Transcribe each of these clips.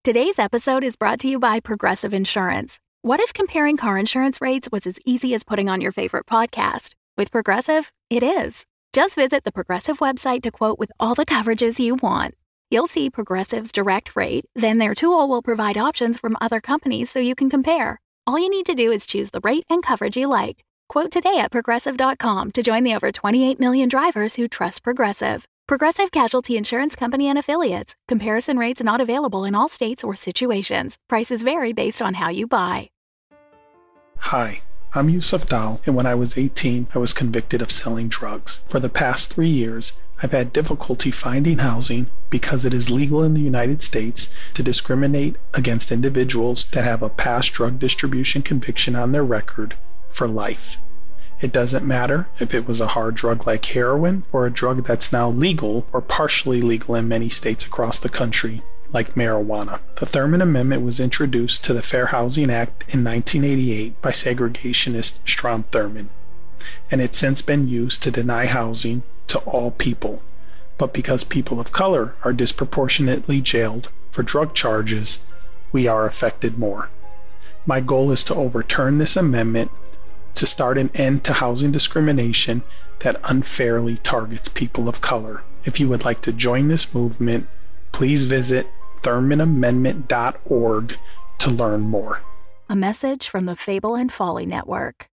Today's episode is brought to you by Progressive Insurance. What if comparing car insurance rates was as easy as putting on your favorite podcast? With Progressive, it is. Just visit the Progressive website to quote with all the coverages you want. You'll see Progressive's direct rate, then their tool will provide options from other companies so you can compare. All you need to do is choose the rate and coverage you like. Quote today at Progressive.com to join the over 28 million drivers who trust Progressive. Progressive Casualty Insurance Company and Affiliates. Comparison rates not available in all states or situations. Prices vary based on how you buy. Hi, I'm Yusuf Dal, and when I was 18, I was convicted of selling drugs. For the past 3 years, I've had difficulty finding housing because it is legal in the United States to discriminate against individuals that have a past drug distribution conviction on their record for life. It doesn't matter if it was a hard drug like heroin or a drug that's now legal or partially legal in many states across the country, like marijuana. The Thurmond Amendment was introduced to the Fair Housing Act in 1988 by segregationist Strom Thurmond, and it's since been used to deny housing to all people. But because people of color are disproportionately jailed for drug charges, we are affected more. My goal is to overturn this amendment to start an end to housing discrimination that unfairly targets people of color. If you would like to join this movement, please visit ThurmondAmendment.org to learn more. A message from the Fable and Folly Network.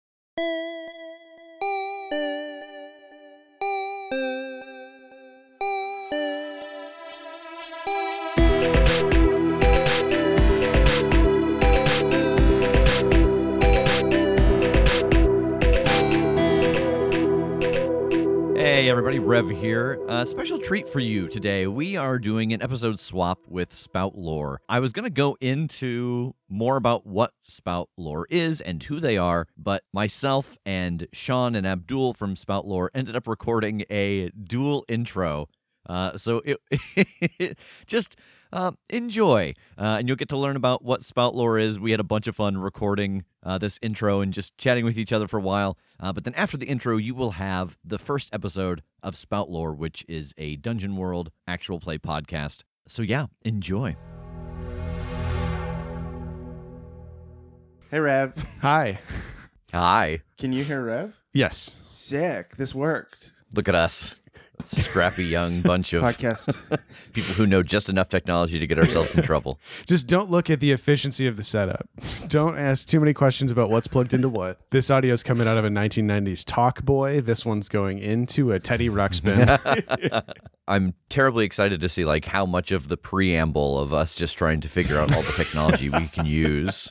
Hey everybody, Rev here. A special treat for you today. We are doing an episode swap with Spout Lore. I was going to go into more about what Spout Lore is and who they are, but myself and Sean and Abdul from Spout Lore ended up recording a dual intro. So just enjoy, and you'll get to learn about what Spout Lore is. We had a bunch of fun recording this intro and just chatting with each other for a while. But then after the intro, you will have the first episode of Spout Lore, which is a Dungeon World actual play podcast. So yeah, enjoy. Hey, Rev. Hi. Hi. Can you hear Rev? Yes. Sick. This worked. Look at us. Scrappy young bunch of Podcast. people who know just enough technology to get ourselves in trouble. Just don't look at the efficiency of the setup. Don't ask too many questions about what's plugged into what. This audio is coming out of a 1990s Talkboy. This one's going into a Teddy Ruxpin. I'm terribly excited to see like how much of the preamble of us just trying to figure out all the technology we can use.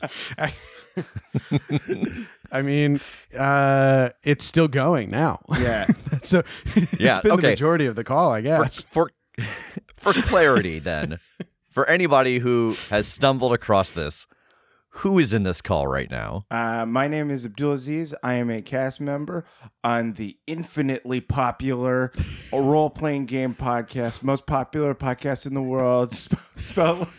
I mean, it's still going now. Yeah. So it's been the majority of the call, I guess. For clarity, then, for anybody who has stumbled across this, who is in this call right now? My name is Abdulaziz. I am a cast member on the infinitely popular role-playing game podcast, most popular podcast in the world, Spout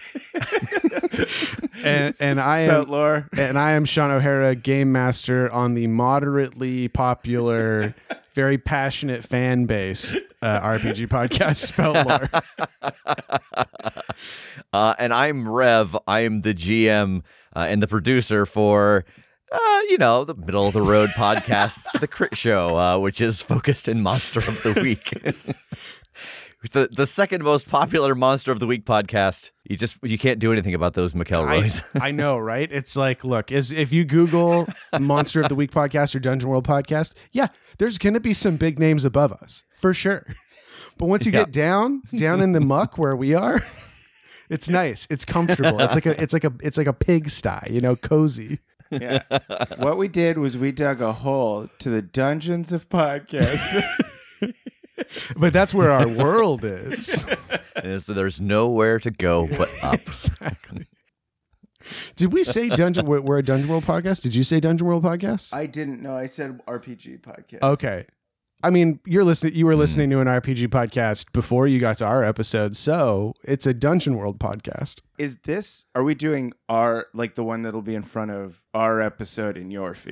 and I am Spout Lore. And I am Sean O'Hara, game master on the moderately popular, very passionate fan base RPG podcast, Spout Lore. And I'm Rev. I am the GM and the producer for, the middle of the road podcast, The Crit Show, which is focused in Monster of the Week. The second most popular Monster of the Week podcast. You can't do anything about those McElroys. I know, right? It's like, look, if you Google Monster of the Week podcast or Dungeon World podcast, yeah, there's going to be some big names above us for sure. But once you get down in the muck where we are, it's nice. It's comfortable. It's like a pigsty, cozy. Yeah. What we did was we dug a hole to the dungeons of podcast. But that's where our world is. And so there's nowhere to go but up. Exactly. Did we say we're a Dungeon World podcast? Did you say Dungeon World podcast? I didn't know. I said RPG podcast. Okay. I mean, you were listening to an RPG podcast before you got to our episode, so it's a Dungeon World podcast. Are we doing the one that'll be in front of our episode in your feed?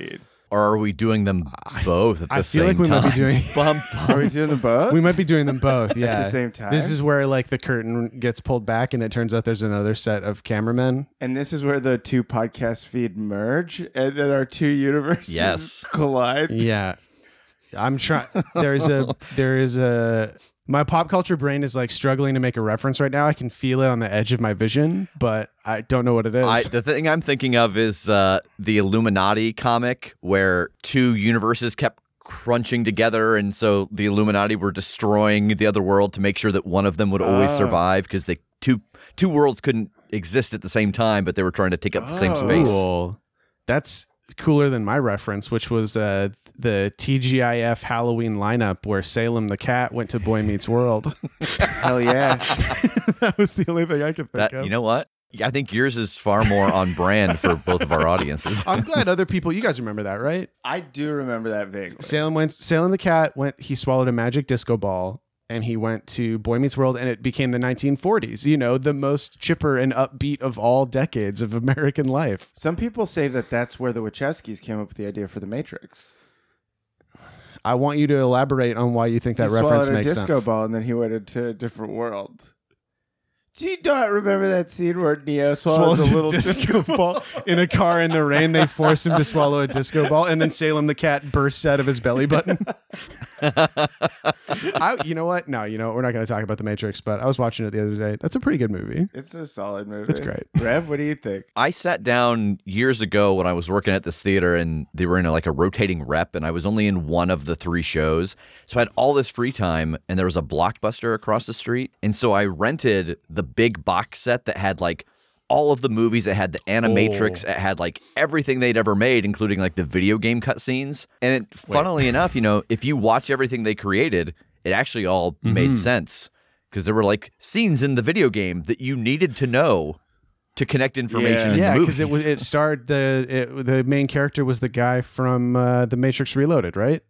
Or are we doing them both at the I feel same like we time? might be doing. Bum, bum. Are we doing them both? We might be doing them both. Yeah, At the same time? This is where like the curtain gets pulled back, and it turns out there's another set of cameramen. And this is where the two podcast feed merge, and then our two universes Yes. collide. Yeah, I'm trying. There is a. My pop culture brain is like struggling to make a reference right now. I can feel it on the edge of my vision, but I don't know what it is. The thing I'm thinking of is the Illuminati comic where two universes kept crunching together, and so the Illuminati were destroying the other world to make sure that one of them would always survive because the two worlds couldn't exist at the same time, but they were trying to take up the same space. Cool. That's cooler than my reference, which was the TGIF Halloween lineup where Salem the cat went to Boy Meets World. Hell yeah. That was the only thing I could think of. You know what? I think yours is far more on brand for both of our audiences. I'm glad other people, you guys remember that, right? I do remember that vaguely. Salem the cat he swallowed a magic disco ball and he went to Boy Meets World and it became the 1940s, you know, the most chipper and upbeat of all decades of American life. Some people say that that's where the Wachowskis came up with the idea for The Matrix. I want you to elaborate on why you think that he reference swallowed makes a disco sense. ball and then he went into a different world. Do you not remember that scene where Neo swallows a little disco ball in a car in the rain? They force him to swallow a disco ball, and then Salem the cat bursts out of his belly button. You know what? No, we're not going to talk about The Matrix, but I was watching it the other day. That's a pretty good movie. It's a solid movie. It's great. Rev, what do you think? I sat down years ago when I was working at this theater, and they were in a rotating rep, and I was only in one of the 3 shows. So I had all this free time, and there was a Blockbuster across the street. And so I rented the big box set that had all of the movies. It had the Animatrix. It had everything they'd ever made, including the video game cutscenes. And funnily enough, if you watch everything they created, it actually all made sense because there were scenes in the video game that you needed to know to connect information. Yeah, because it starred the main character was the guy from The Matrix Reloaded, right?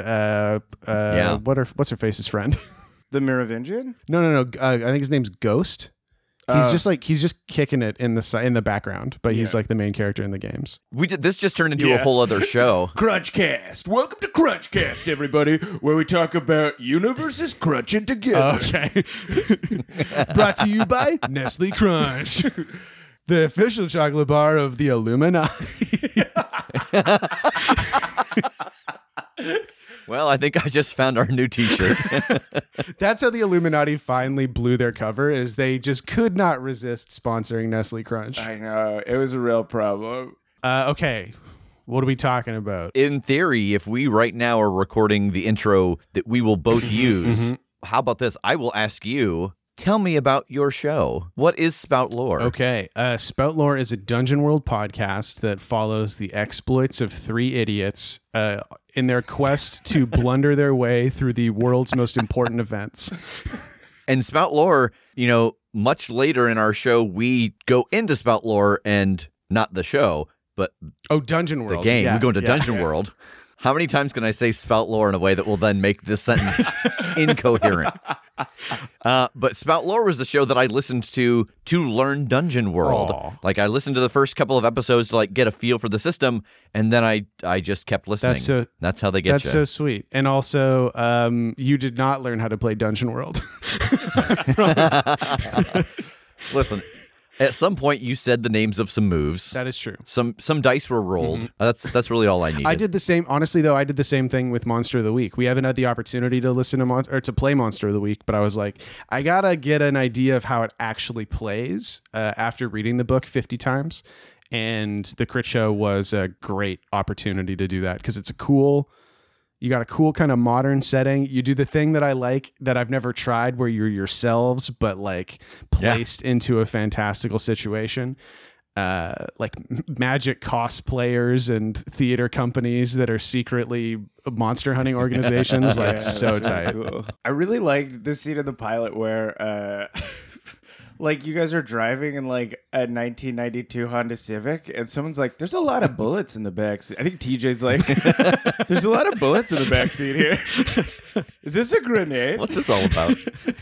What's her face's friend? The Merovingian? No. I think his name's Ghost. He's just kicking it in the background, but he's the main character in the games. This just turned into a whole other show. Crunchcast. Welcome to Crunchcast, everybody, where we talk about universes crunching together. Okay. Brought to you by Nestle Crunch, the official chocolate bar of the Illuminati. Well, I think I just found our new t-shirt. That's how the Illuminati finally blew their cover, is they just could not resist sponsoring Nestle Crunch. I know. It was a real problem. Okay. What are we talking about? In theory, if we right now are recording the intro that we will both use, how about this? I will ask you, tell me about your show. What is Spout Lore? Okay. Spout Lore is a Dungeon World podcast that follows the exploits of 3 idiots in their quest to blunder their way through the world's most important events. And Spout Lore, much later in our show, we go into Spout Lore and not the show, but Dungeon World. The game. Yeah, we go into Dungeon World. How many times can I say Spout Lore in a way that will then make this sentence incoherent? But Spout Lore was the show that I listened to learn Dungeon World. Aww. I listened to the first couple of episodes to get a feel for the system, and then I just kept listening. That's how they get you. That's so sweet. And also, you did not learn how to play Dungeon World. Listen. At some point, you said the names of some moves. That is true. Some dice were rolled. That's really all I needed. I did the same. Honestly, though, I did the same thing with Monster of the Week. We haven't had the opportunity to listen to to play Monster of the Week, but I was like, I gotta get an idea of how it actually plays after reading the book 50 times. And the Crit Show was a great opportunity to do that because it's you got a cool kind of modern setting. You do the thing that I like that I've never tried where you're yourselves, but placed into a fantastical situation. Magic cosplayers and theater companies that are secretly monster hunting organizations. So tight. Really cool. I really liked this scene in the pilot where you guys are driving in a 1992 Honda Civic and someone's like, there's a lot of bullets in the backseat. I think TJ's like, there's a lot of bullets in the backseat here. Is this a grenade? What's this all about?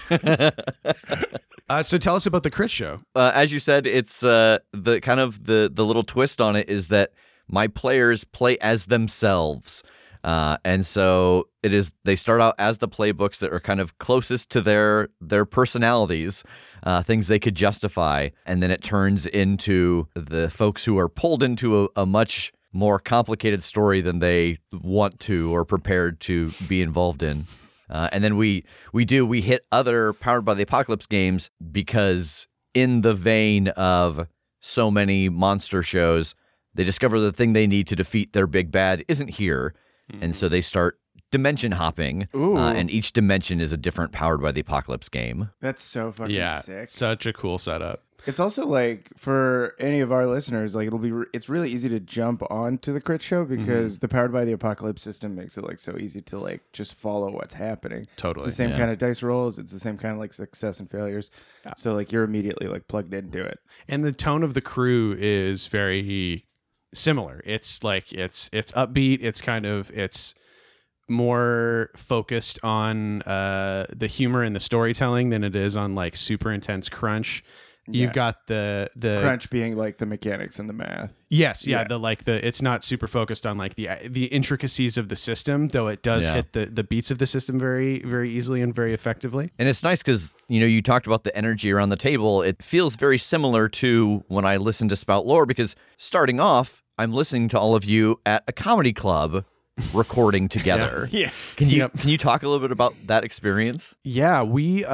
So tell us about the Crit Show. As you said, it's the kind of the little twist on it is that my players play as themselves. And so they start out as the playbooks that are kind of closest to their personalities, things they could justify. And then it turns into the folks who are pulled into a much more complicated story than they want to or prepared to be involved in. And then we hit other Powered by the Apocalypse games because in the vein of so many monster shows, they discover the thing they need to defeat their big bad isn't here. And so they start dimension hopping, and each dimension is a different Powered by the Apocalypse game. That's so fucking sick. Such a cool setup. It's also like for any of our listeners, like it's really easy to jump onto the Crit Show because the Powered by the Apocalypse system makes it like so easy to like just follow what's happening. Totally. It's the same kind of dice rolls. It's the same kind of like success and failures. Yeah. So like you're immediately like plugged into it. And the tone of the crew is very similar. It's like it's upbeat. It's more focused on the humor and the storytelling than it is on like super intense crunch. You've got the crunch being like the mechanics and the math. Yes, yeah. It's not super focused on like the intricacies of the system, though it does hit the beats of the system very, very easily and very effectively. And it's nice because you talked about the energy around the table. It feels very similar to when I listen to Spout Lore because starting off, I'm listening to all of you at a comedy club recording together. Yeah. Can you talk a little bit about that experience? Yeah, we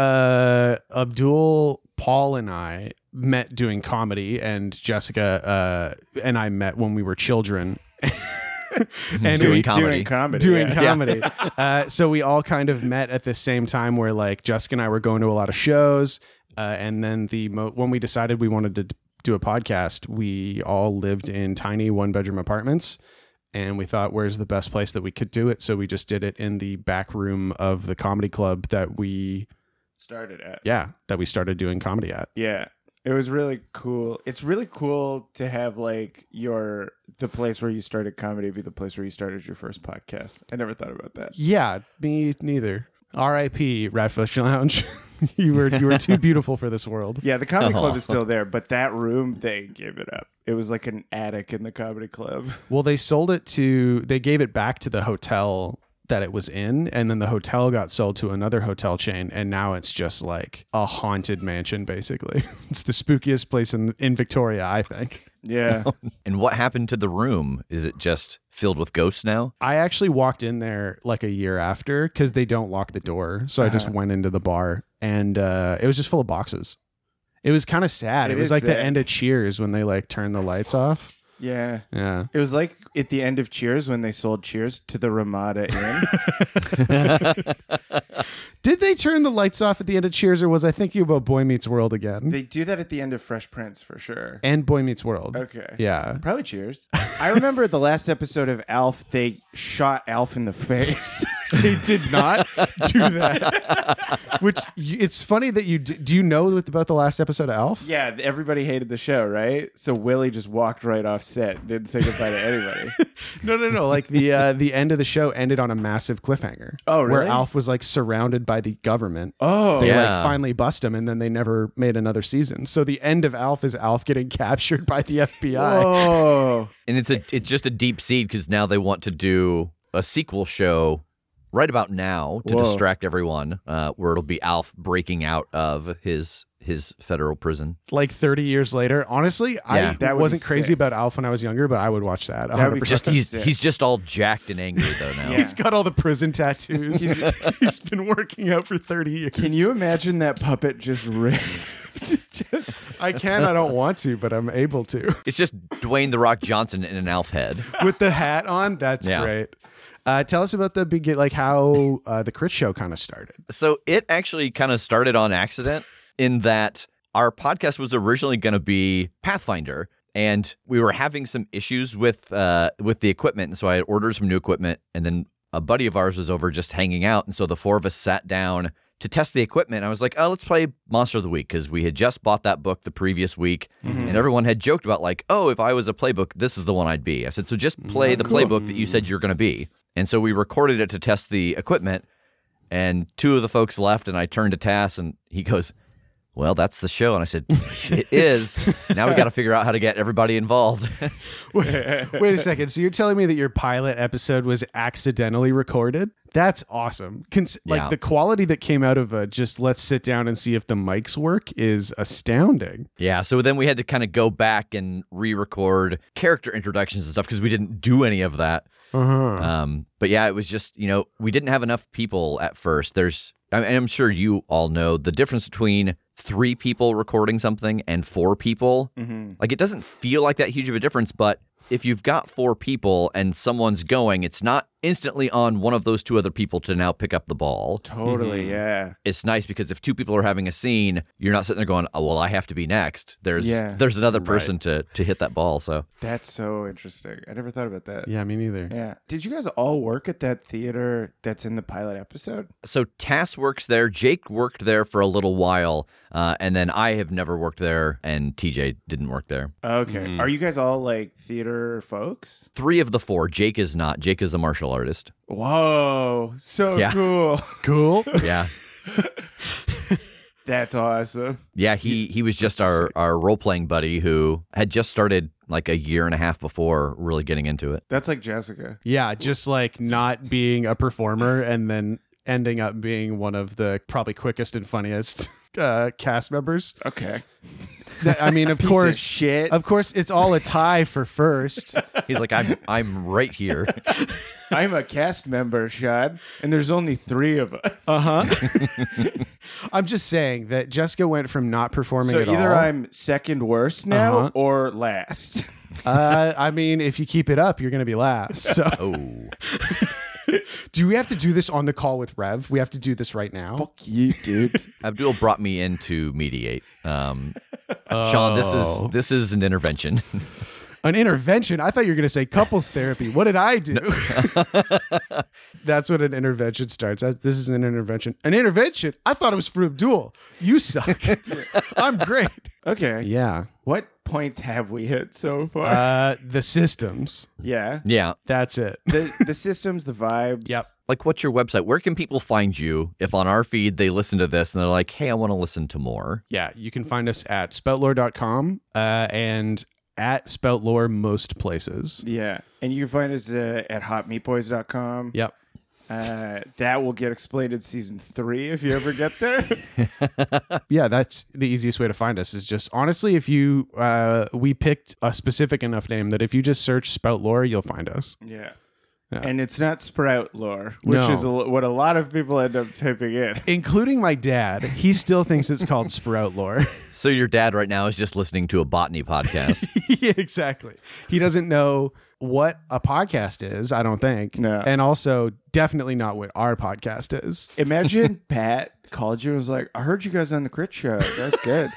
Abdul, Paul, and I met doing comedy, and Jessica and I met when we were children. And doing comedy. So we all kind of met at the same time where like Jessica and I were going to a lot of shows, and then when we decided we wanted to do a podcast, we all lived in tiny one-bedroom apartments. And we thought, where's the best place that we could do it? So we just did it in the back room of the comedy club that we started at. Yeah, that we started doing comedy at. Yeah, it was really cool. It's really cool to have like the place where you started comedy be the place where you started your first podcast. I never thought about that. Yeah, me neither. R.I.P. Ratfish Lounge. you were too beautiful for this world. Yeah, the comedy club is still there, but that room, they gave it up. It was like an attic in the comedy club. Well, they gave it back to the hotel that it was in, and then the hotel got sold to another hotel chain, and now it's just like a haunted mansion, basically. It's the spookiest place in Victoria, I think. Yeah. And what happened to the room? Is it just filled with ghosts now? I actually walked in there like a year after because they don't lock the door. So I just went into the bar and it was just full of boxes. It was kind of sad. It was like the end of Cheers when they like turned the lights off. Yeah. Yeah. It was like at the end of Cheers when they sold Cheers to the Ramada Inn. Did they turn the lights off at the end of Cheers, or was I thinking about Boy Meets World again? They do that at the end of Fresh Prince for sure. And Boy Meets World. Okay. Yeah. Probably Cheers. I remember the last episode of Alf, they shot Alf in the face. They did not do that. Which, it's funny that you... Do you know about the last episode of Alf? Yeah, everybody hated the show, right? So Willie just walked right off set, didn't say goodbye to anybody. No. Like the end of the show ended on a massive cliffhanger. Oh, really? Where Alf was like surrounded by the government. Oh, they like finally bust him, and then they never made another season. So the end of Alf is Alf getting captured by the FBI. Oh, and it's just a deep seed because now they want to do a sequel show right about now to distract everyone, where it'll be Alf breaking out of his federal prison. Like 30 years later. Honestly, I wasn't crazy about Alf when I was younger, but I would watch that. 100%. He's just all jacked and angry though now. He's got all the prison tattoos. He's been working out for 30 years. Can you imagine that puppet just ripped? I can. I don't want to, but I'm able to. It's just Dwayne "The Rock" Johnson in an Alf head with the hat on. That's great. Tell us about how the Crit Show kind of started. So it actually kind of started on accident in that our podcast was originally going to be Pathfinder, and we were having some issues with the equipment. And so I had ordered some new equipment, and then a buddy of ours was over just hanging out. And so the four of us sat down to test the equipment. I was like, oh, let's play Monster of the Week, because we had just bought that book the previous week, and everyone had joked about like, oh, if I was a playbook, this is the one I'd be. I said, so just play the playbook that you said you're going to be. And so we recorded it to test the equipment, and two of the folks left, and I turned to Tass, and he goes, well, that's the show. And I said, it is. Now we got to figure out how to get everybody involved. Wait a second. So you're telling me that your pilot episode was accidentally recorded? That's awesome. Like the quality that came out of just let's sit down and see if the mics work is astounding. Yeah. So then we had to kind of go back and re-record character introductions and stuff because we didn't do any of that. But yeah, it was just, we didn't have enough people at first. I'm sure you all know the difference between 3 people recording something and 4 people. Like, it doesn't feel like that huge of a difference, but if you've got 4 people and someone's going, it's not instantly on one of those 2 other people to now pick up the ball. Totally, yeah. It's nice because if 2 people are having a scene, you're not sitting there going, oh, well, I have to be next. There's another person to hit that ball. So that's so interesting. I never thought about that. Yeah, me neither. Yeah. Did you guys all work at that theater that's in the pilot episode? So Tass works there. Jake worked there for a little while. And then I have never worked there, and TJ didn't work there. Okay. Are you guys all like theater folks? 3 of the 4. Jake is not. Jake is a martial artist. Whoa. So cool. Cool. Yeah. That's awesome. Yeah, he was just our role-playing buddy who had just started like a year and a half before really getting into it. That's like Jessica. Yeah, just like not being a performer and then ending up being one of the probably quickest and funniest cast members. Okay. I mean, of Piece course, of shit. Of course, it's all a tie for first. He's like, I'm right here. I'm a cast member, Sean, and there's only 3 of us. I'm just saying that Jessica went from not performing So at all. either I'm second worst now or last. I mean, if you keep it up, you're going to be last. So, do we have to do this on the call with Rev? We have to do this right now. Fuck you, dude. Abdul brought me in to mediate. Sean, this is an intervention. An intervention? I thought you were going to say couples therapy. What did I do? That's what an intervention starts. This is an intervention. An intervention? I thought it was for Abdul. You suck. I'm great. Okay. Yeah. What points have we hit so far? The systems. Yeah. Yeah. That's it. The systems, the vibes. Yep. Like, what's your website? Where can people find you if on our feed they listen to this and they're like, hey, I want to listen to more? Yeah. You can find us at spoutlore.com and at spoutlore most places. Yeah. And you can find us at hotmeatboys.com. Yep. That will get explained in season 3 if you ever get there. Yeah, that's the easiest way to find us is just honestly, if you we picked a specific enough name that if you just search Spout Lore, you'll find us. Yeah. Yeah. And it's not Sprout Lore, which No. is what a lot of people end up typing in. Including my dad. He still thinks it's called Sprout Lore. So your dad right now is just listening to a botany podcast. Yeah, exactly. He doesn't know what a podcast is, I don't think. No. And also definitely not what our podcast is. Imagine Pat called you and was like, I heard you guys on the Crit Show. That's good.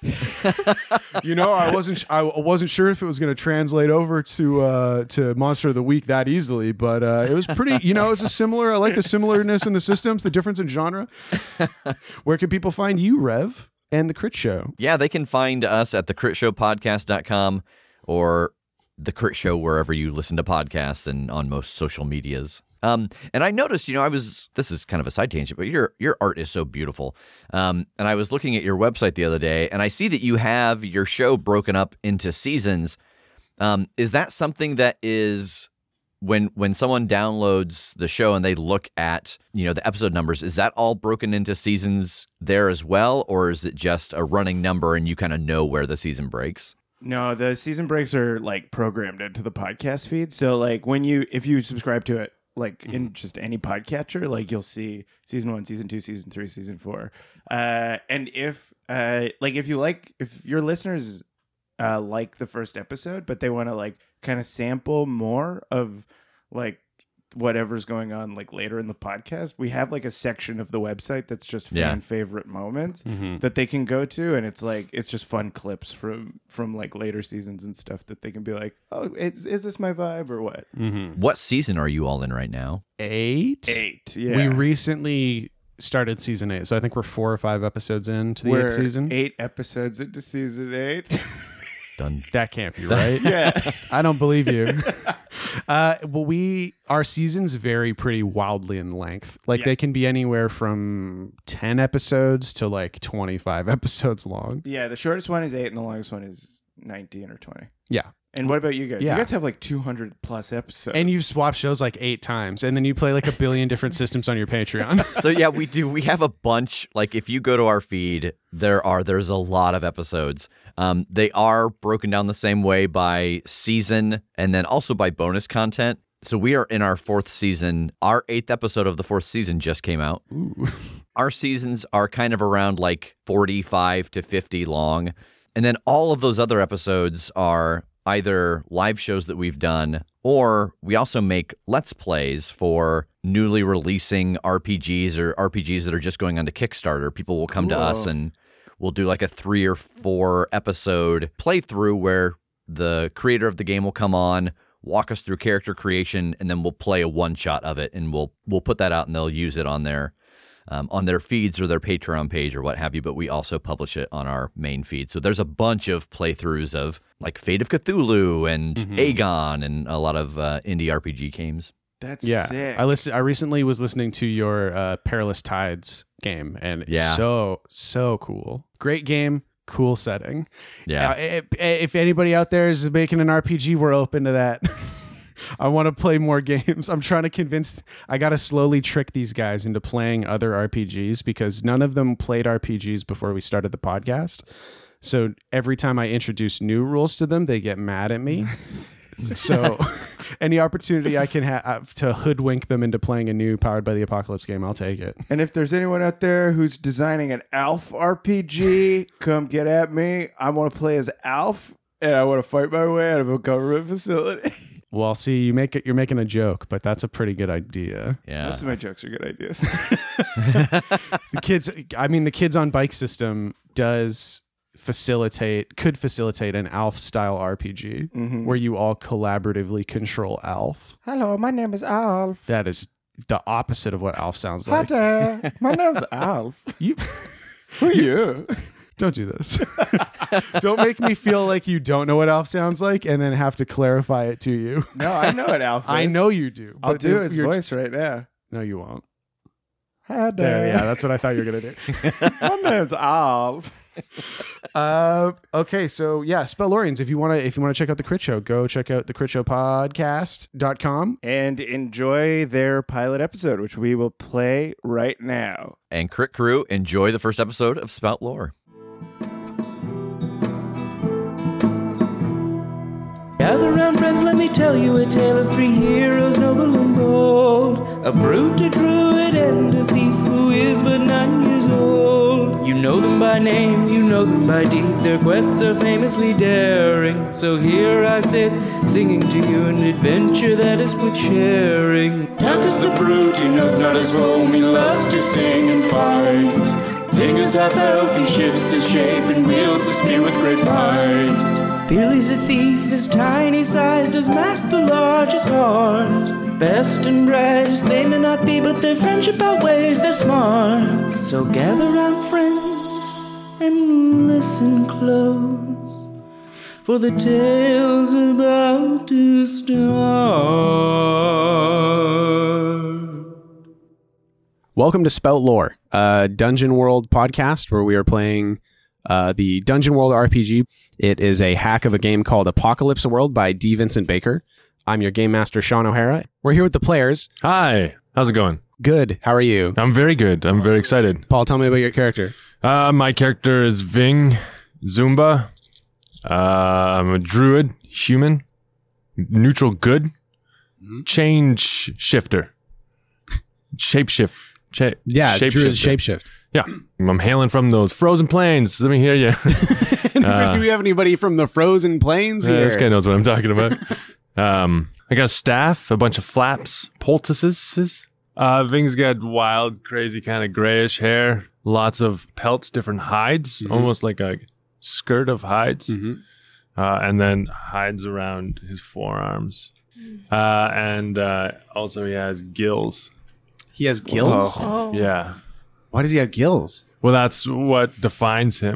You know, I wasn't sure if it was going to translate over to Monster of the Week that easily, but it was pretty, it was I like the similarness in the systems, the difference in genre. Where can people find you, Rev, and the Crit Show? Yeah, they can find us at thecritshowpodcast.com or The Crit Show wherever you listen to podcasts and on most social medias. And I noticed, this is kind of a side tangent, but your art is so beautiful. And I was looking at your website the other day, and I see that you have your show broken up into seasons. Is that something that is when someone downloads the show and they look at, the episode numbers, is that all broken into seasons there as well? Or is it just a running number and you kind of know where the season breaks? No, the season breaks are like programmed into the podcast feed. So like if you subscribe to it, like in just any podcatcher, like you'll see season 1, season 2, season 3, season 4. And if your listeners like the first episode, but they want to like kind of sample more of like whatever's going on like later in the podcast, we have like a section of the website that's just fan favorite moments that they can go to, and it's just fun clips from like later seasons and stuff that they can be like, oh, is this my vibe or what? What season are you all in right now? 8. Yeah. We recently started season 8, so I think we're 4 or 5 episodes into the 8th season. 8 episodes into season 8. Done. That can't be right. Yeah. I don't believe you. Well, our seasons vary pretty wildly in length. Like they can be anywhere from 10 episodes to like 25 episodes long. Yeah, the shortest one is 8 and the longest one is 19 or 20. Yeah. And what about you guys? Yeah. You guys have like 200 plus episodes. And you've swapped shows like 8 times, and then you play like a billion different systems on your Patreon. So yeah, we do. We have a bunch. Like if you go to our feed, there's a lot of episodes. They are broken down the same way by season and then also by bonus content. So we are in our 4th season. Our 8th episode of the 4th season just came out. Ooh. Our seasons are kind of around like 45 to 50 long. And then all of those other episodes are either live shows that we've done, or we also make Let's Plays for newly releasing RPGs or RPGs that are just going on to Kickstarter. People will come to us and we'll do like a 3 or 4 episode playthrough where the creator of the game will come on, walk us through character creation, and then we'll play a one-shot of it, and we'll put that out and they'll use it on their feeds or their Patreon page or what have you, but we also publish it on our main feed. So there's a bunch of playthroughs of like Fate of Cthulhu and Aegon and a lot of indie RPG games. That's sick. I recently was listening to your Perilous Tides game, and it's so cool. Great game, cool setting. Yeah. If anybody out there is making an RPG, we're open to that. I want to play more games. I'm trying to I got to slowly trick these guys into playing other RPGs because none of them played RPGs before we started the podcast. So every time I introduce new rules to them, they get mad at me. So any opportunity I can have to hoodwink them into playing a new Powered by the Apocalypse game, I'll take it. And if there's anyone out there who's designing an Alf RPG, come get at me. I want to play as Alf, and I want to fight my way out of a government facility. Well, see, you're making a joke, but that's a pretty good idea. Yeah. Most of my jokes are good ideas. The kids on bike system could facilitate an Alf style RPG where you all collaboratively control Alf. Hello, my name is Alf. That is the opposite of what Alf sounds like. Hi there. My name's Alf. Who are you? Don't do this. Don't make me feel like you don't know what Alf sounds like and then have to clarify it to you. No, I know what Alf is. I know you do. I'll do his voice right now. No, you won't. Hi there. There, yeah, that's what I thought you were going to do. My name's Alf. Okay, so yeah, Spellorians, if you want to check out the Crit Show, go check out the critshowpodcast.com and enjoy their pilot episode, which we will play right now. And Crit Crew, enjoy the first episode of Spout Lore. Gather round, friends, let me tell you a tale of 3 heroes, noble and bold. A brute, a druid, and a thief who is but 9 years old. You know them by name, you know them by deed. Their quests are famously daring. So here I sit, singing to you an adventure that is worth sharing. Tucker's the brute, he knows not his home. He loves to sing and fight. Fingers half elf, he shifts his shape and wields a spear with great might. Billy's a thief, his tiny size does mask the largest heart. Best and brightest they may not be, but their friendship outweighs their smarts. So gather round, friends, and listen close, for the tale's about to start. Welcome to Spout Lore, a Dungeon World podcast where we are playing the Dungeon World RPG. It is a hack of a game called Apocalypse World by D. Vincent Baker. I'm your game master, Sean O'Hara. We're here with the players. Hi, how's it going? Good. How are you? I'm very good. I'm very excited. Paul, tell me about your character. My character is Ving Zumba. I'm a druid, human, neutral good, change shifter, shapeshift. Druid shapeshift. Yeah, I'm hailing from those frozen plains. Let me hear you. Do we have anybody from the frozen plains here? This guy knows what I'm talking about. I got a staff, a bunch of flaps, poultices. Ving's got wild, crazy kind of grayish hair, lots of pelts, different hides, almost like a skirt of hides, and then hides around his forearms. And also he has gills. He has gills? Yeah. Why does he have gills? Well, that's what defines him.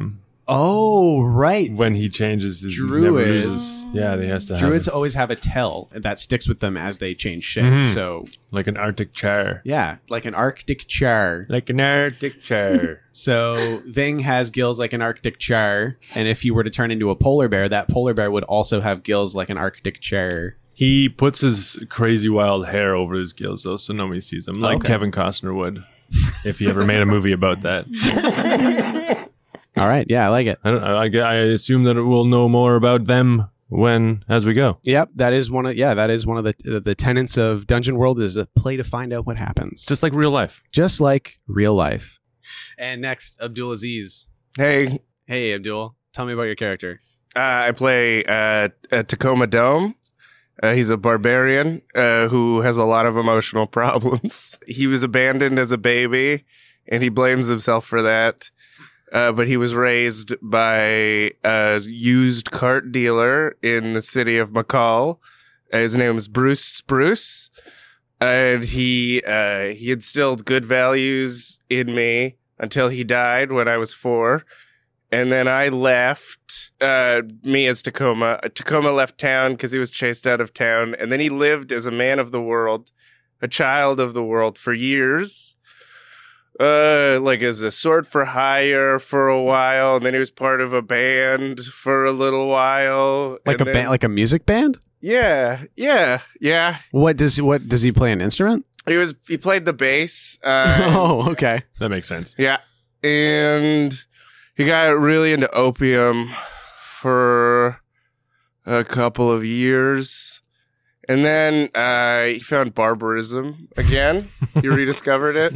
Oh, right. when he changes his Druids. never uses. Yeah, they has to have Druids it. always have a tell that sticks with them as they change shape. Mhm. So, Like an Arctic char. yeah, like an Arctic char. Like an Arctic char. So Ving has gills like an Arctic char, and if you were to turn into a polar bear, that polar bear would also have gills like an Arctic char. He puts his crazy wild hair over his gills, though, so nobody sees him, like Okay. Kevin Costner would, if he ever made a movie about that. All right, yeah, I like it. I assume that we'll know more about them as we go. Yep, that is one of the tenets of Dungeon World is a play to find out what happens, Just like real life. just like real life. And next, Abdul Aziz. Hey, Hey, Abdul, tell me about your character. I play Tacoma Dome. He's a barbarian who has a lot of emotional problems. He was abandoned as a baby, and he blames himself for that. But he was raised by a used cart dealer in the city of McCall. His name is Bruce Spruce. And he instilled good values in me until he died when I was 4. And then I left, me as Tacoma. Tacoma left town because he was chased out of town. And then he lived as a man of the world, a child of the world for years. Like as a sword for hire for a while. And then he was part of a band for a little while. Like and a band, like a music band? Yeah. What does he play an instrument? He played the bass. Oh, okay. That makes sense. Yeah. And he got really into opium for a couple of years. And then he found barbarism again. He rediscovered it.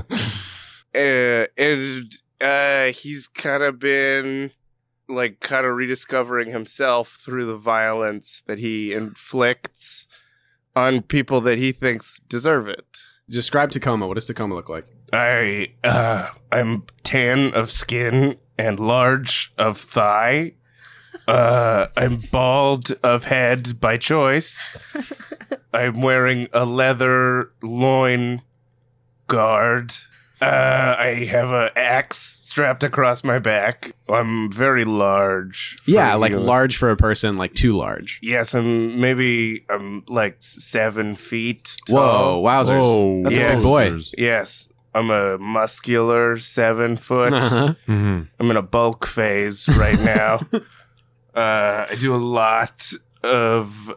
And he's kind of been rediscovering himself through the violence that he inflicts on people that he thinks deserve it. Describe Tacoma. What does Tacoma look like? I'm tan of skin and large of thigh. I'm bald of head by choice. I'm wearing a leather loin guard. I have an axe strapped across my back. I'm very large. Yeah, like large for a person, like too large. Yes, I'm like 7 feet tall. Whoa, wowzers. Whoa. That's a Yes. big boy. Yes, I'm a muscular 7 foot. Uh-huh. Mhm. I'm in a bulk phase right now. I do a lot of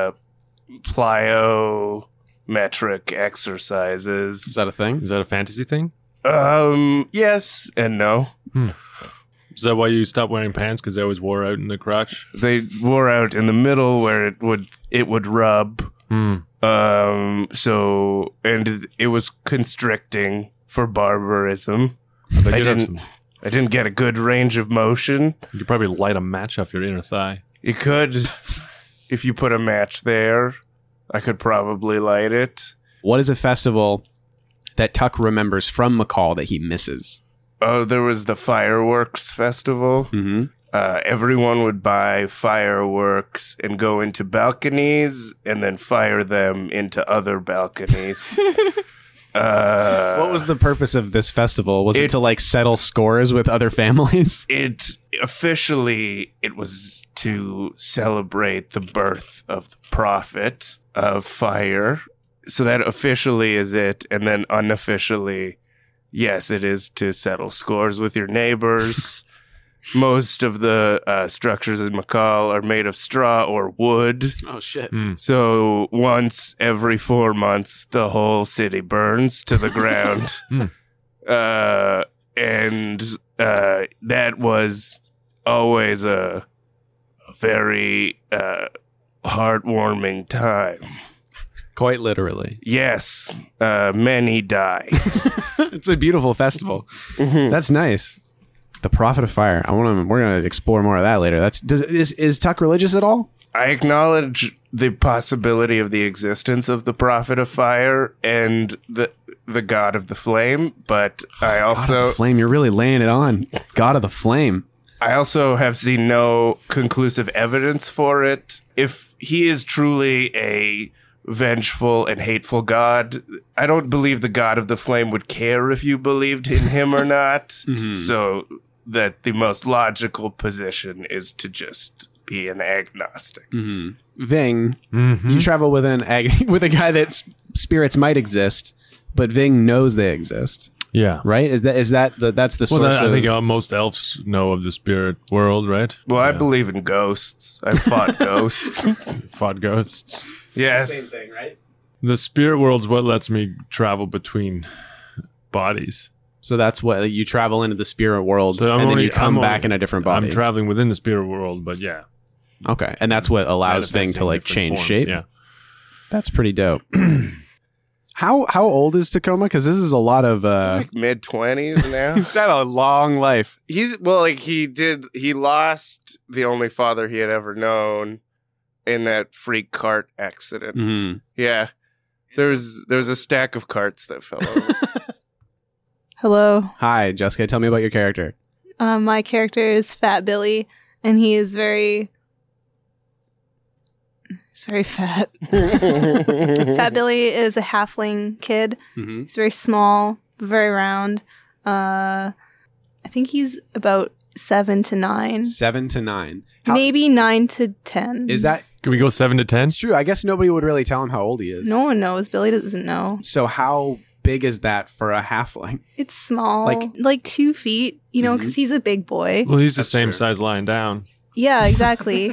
plyometric exercises. Is that a thing? Is that a fantasy thing? Yes and no. Is that why you stopped wearing pants? Because they always wore out in the crotch? They wore out in the middle where it would rub. Hmm. So and it was constricting for barbarism. I didn't get a good range of motion. You could probably light a match off your inner thigh. You could, if you put a match there, I could probably light it. What is a festival that Tuck remembers from McCall that he misses? Oh, there was the fireworks festival. Mm-hmm. Everyone would buy fireworks and go into balconies and then fire them into other balconies. What was the purpose of this festival? Was it to like settle scores with other families? It was to celebrate the birth of the prophet of fire. So that officially is it. And then unofficially, yes, it is to settle scores with your neighbors. Most of the structures in McCall are made of straw or wood. Oh, shit. So once every 4 months, the whole city burns to the ground. And that was always a very heartwarming time. Quite literally. Yes, many die. It's a beautiful festival. That's nice. The Prophet of Fire. We're gonna explore more of that later. Is Tuck religious at all? I acknowledge the possibility of the existence of the Prophet of Fire and the God of the Flame, but I also God of the Flame. You're really laying it on. God of the Flame. I also have seen no conclusive evidence for it. If he is truly a vengeful and hateful God, I don't believe the God of the Flame would care if you believed in him or not. So that the most logical position is to just be an agnostic. Ving, you travel with with a guy that spirits might exist, but Ving knows they exist. Yeah. Right? That's the source I of... think most elves know of the spirit world, right? Well, I believe in ghosts. I've fought ghosts. Fought ghosts. Yes. thing, right? The spirit world's what lets me travel between bodies. So that's what you travel into the spirit world, So and then you come back in a different body. I'm traveling within the spirit world, but yeah. Okay, and that's what allows Ving to like Manifesting change different shape. forms, That's pretty dope. How old is Tacoma? Because this is a lot of. Like mid-20s now. He's had a long life. He lost the only father he had ever known in that freak cart accident. Mhm. Yeah. There's a stack of carts that fell over. Hello. Hi, Jessica. Tell me about your character. My character is Fat Billy, and he is very fat. Fat Billy is a halfling kid. Mm-hmm. He's very small, very round. I think he's about 7 to 9. 7 to 9. Maybe 9 to 10. Is that? Can we go 7 to 10? It's true. I guess nobody would really tell him how old he is. No one knows. Billy doesn't know. So how big is that for a halfling? It's small. Like- Like 2 feet, because he's a big boy. Well, he's the That's same true. size lying down. Yeah, exactly.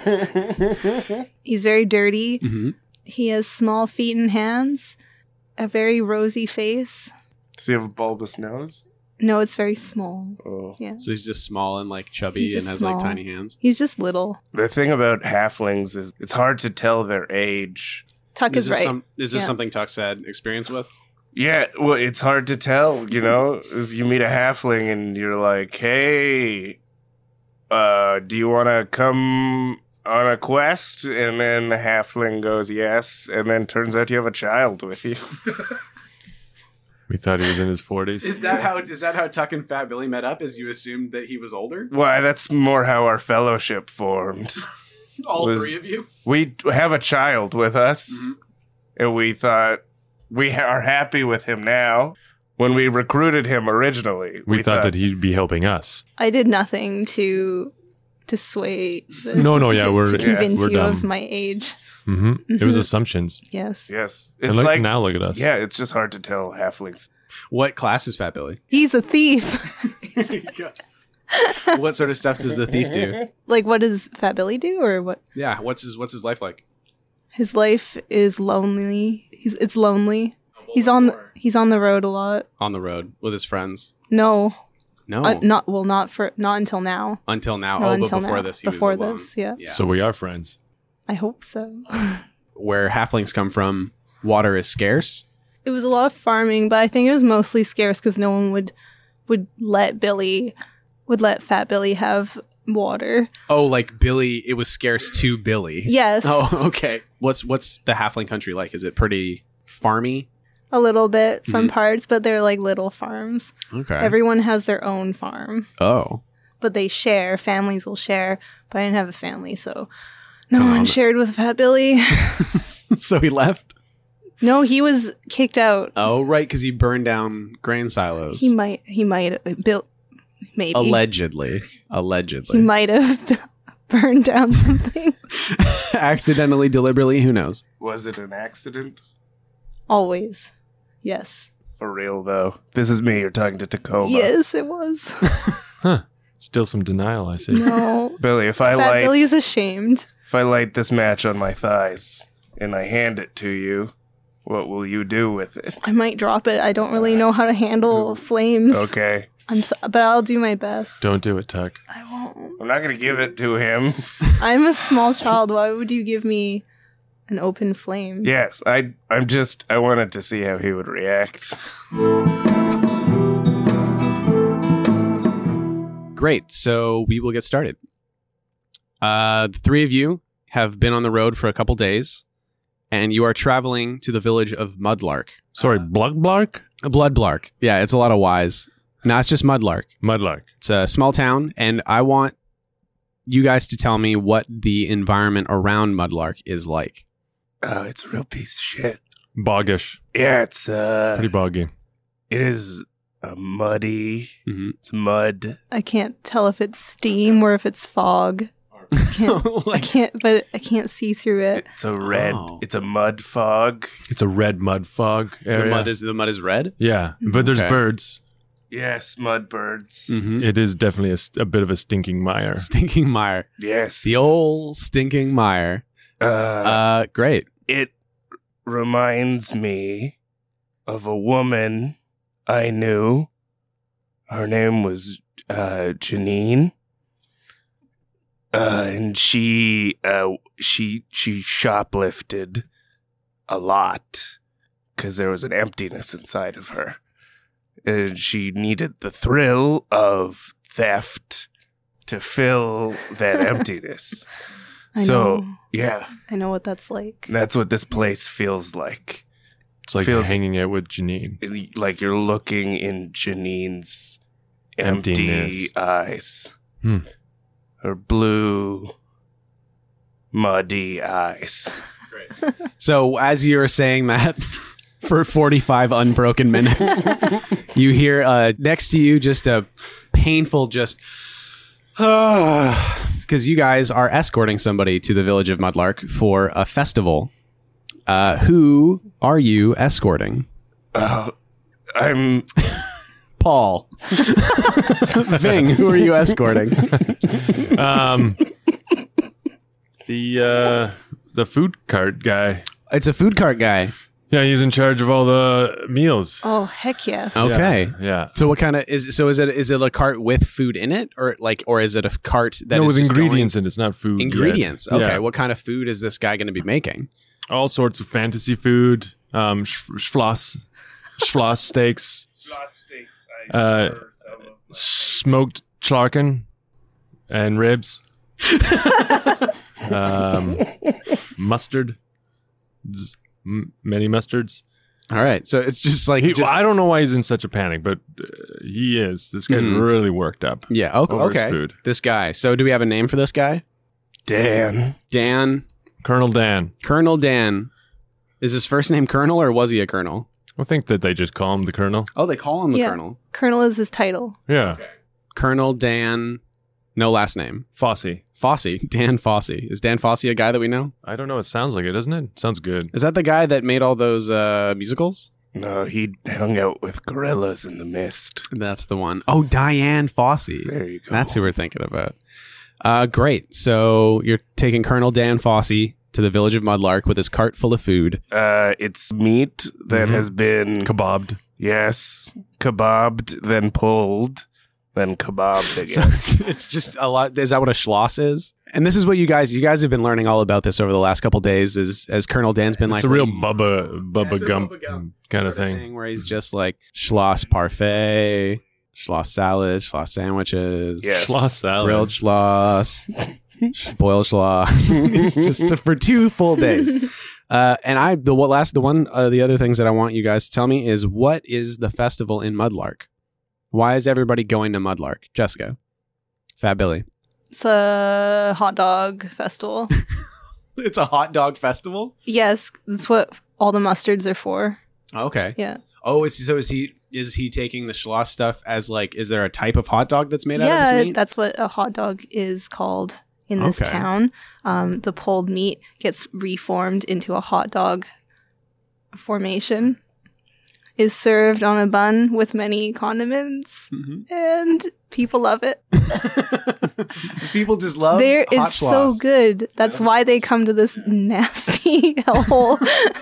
He's very dirty. Mm-hmm. He has small feet and hands, a very rosy face. Does he have a bulbous nose? No, it's very small. Oh. Yeah. So he's just small and like chubby He's and just has small. like tiny hands. He's just little. The thing about halflings is it's hard to tell their age. Tuck is right. Is this Yeah. something Tuck's had experience with? Yeah, well, it's hard to tell, is you meet a halfling and you're like, hey, do you want to come on a quest? And then the halfling goes, yes, and then turns out you have a child with you. We thought he was in his 40s. Is that how Tuck and Fat Billy met up? Is you assumed that he was older? Why, that's more how our fellowship formed. All Was- three of you? We have a child with us, and we thought we are happy with him now. When we recruited him originally, we thought that he'd be helping us. I did nothing to sway this, No, yeah, to we're convince we're you of dumb. my age. It was assumptions. Yes. Yes, And it's look, like now look at us. yeah, it's just hard to tell halflings. What class is Fat Billy? He's a thief. What sort of stuff does the thief do? Like, what does Fat Billy do, or what? Yeah, what's his life like? His life is lonely. It's lonely. He's on the road a lot. On the road with his friends. No, No, not until now. until now. Not But until before now. this, he Before was alone. this, yeah. So we are friends. I hope so. Where halflings come from, water is scarce. It was a lot of farming, but I think it was mostly scarce because no one would let Fat Billy have water. Oh, like Billy, it was scarce to Billy. Yes, Oh, okay. What's the halfling country like? Is it pretty farmy? a little bit, some Mhm. parts, but they're like little farms. Okay. Everyone has their own farm, Oh. but they share. Families will share, but I didn't have a family, so no Come one on. shared with Fat Billy. So he left? No, he was kicked out. Oh, right, because he burned down grain silos. He might built maybe Allegedly. he might have burned down something. Accidentally, deliberately, who knows? Was it an accident? Always, yes, For real though, this is me. You're talking to Tacoma. yes, it was. Still some denial, I see. No, Billy. If I Fat Billy's ashamed. light this match on my thighs and I hand it to you, what will you do with it? I might drop it. I don't really know how to handle flames. Okay, But I'll do my best. Don't do it, Tuck. I won't. I'm not gonna give it to him. I'm a small child. Why would you give me an open flame? Yes, I wanted to see how he would react. Great. So we will get started. The three of you have been on the road for a couple days, and you are traveling to the village of Mudlark. Sorry, Blugbark? Bloodblark. Yeah, it's a lot of Y's. No, it's just Mudlark. Mudlark. It's a small town, and I want you guys to tell me what the environment around Mudlark is like. Oh, it's a real piece of shit. Boggish. Yeah, it's Pretty boggy. it is muddy. Mhm. It's mud. I can't tell if it's steam or if it's fog. I can't see through it. It's a red. Oh. It's a mud fog. It's a red mud fog area. The mud is red. Yeah, but there's Okay. birds. Yes, mud birds. Mm-hmm. It is definitely a bit of a stinking mire. Stinking mire. Yes. The old stinking mire. Great. It reminds me of a woman I knew. Her name was Janine. And she shoplifted a lot because there was an emptiness inside of her. And she needed the thrill of theft to fill that emptiness. I So, know. yeah, I know what that's like. that's what this place feels like. It's like Feels- hanging it with Janine. Like you're looking in Janine's empty Emptiness. eyes. Hmm. Her blue, muddy eyes. So as you're saying that for 45 unbroken minutes, you hear next to you just a painful because you guys are escorting somebody to the village of Mudlark for a festival. Who are you escorting? I'm Paul. Ving, who are you escorting? The food cart guy. It's a food cart guy. Yeah, he's in charge of all the meals. Oh, heck yes. Okay. Yeah. So what kind of is it a cart with food in it or is it a cart that No, is with just ingredients in it. It's not food. going- yet. ingredients? Okay. Yeah. What kind of food is this guy going to be making? All sorts of fantasy food. Schloss steaks. Smoked charken and ribs. Mustard. Many mustards. All right. So it's just like I don't know why he's in such a panic, but he is. This guy's really worked up. yeah. over his Okay. food. This guy. So do we have a name for this guy? Dan. Dan. Colonel Dan. Colonel Dan. Is his first name Colonel or was he a colonel? I think that they just call him the Colonel. Oh, they call him the Yeah. Colonel. Colonel is his title. Yeah. Colonel Dan. No last name. Fosse. Fosse. Dan Fosse. Is Dan Fosse a guy that we know? I don't know. It sounds like it, doesn't it? Sounds good. Is that the guy that made all those musicals? No, he hung out with gorillas in the mist. That's the one. Oh, Diane Fosse. There you go. That's who we're thinking about. Great. So you're taking Colonel Dan Fosse to the village of Mudlark with his cart full of food. It's meat that has been Kebabbed. yes, kebabbed, then pulled, then kebabbed So again. it's just a lot. Is that what a schloss is? And this is what you guys have been learning all about this over the last couple days as Colonel Dan's been It's like a real "Well, Bubba Gump kind of sort thing. where he's just like schloss parfait, schloss salad, schloss sandwiches, Yes. Schloss salad. grilled schloss, boiled schloss. It's just for 2 full days. And the other things that I want you guys to tell me is what is the festival in Mudlark? Why is everybody going to Mudlark? Jessica, Fat Billy. It's a hot dog festival. It's a hot dog festival. Yes, that's what all the mustards are for. Okay. Yeah. Oh, is he taking the schloss stuff as like? Is there a type of hot dog that's made out of Yeah, this meat? that's what a hot dog is called in this Okay. town. The pulled meat gets reformed into a hot dog formation, is served on a bun with many condiments, and people love it. People just love. There hot is so schloss. good. That's why they come to this nasty hellhole.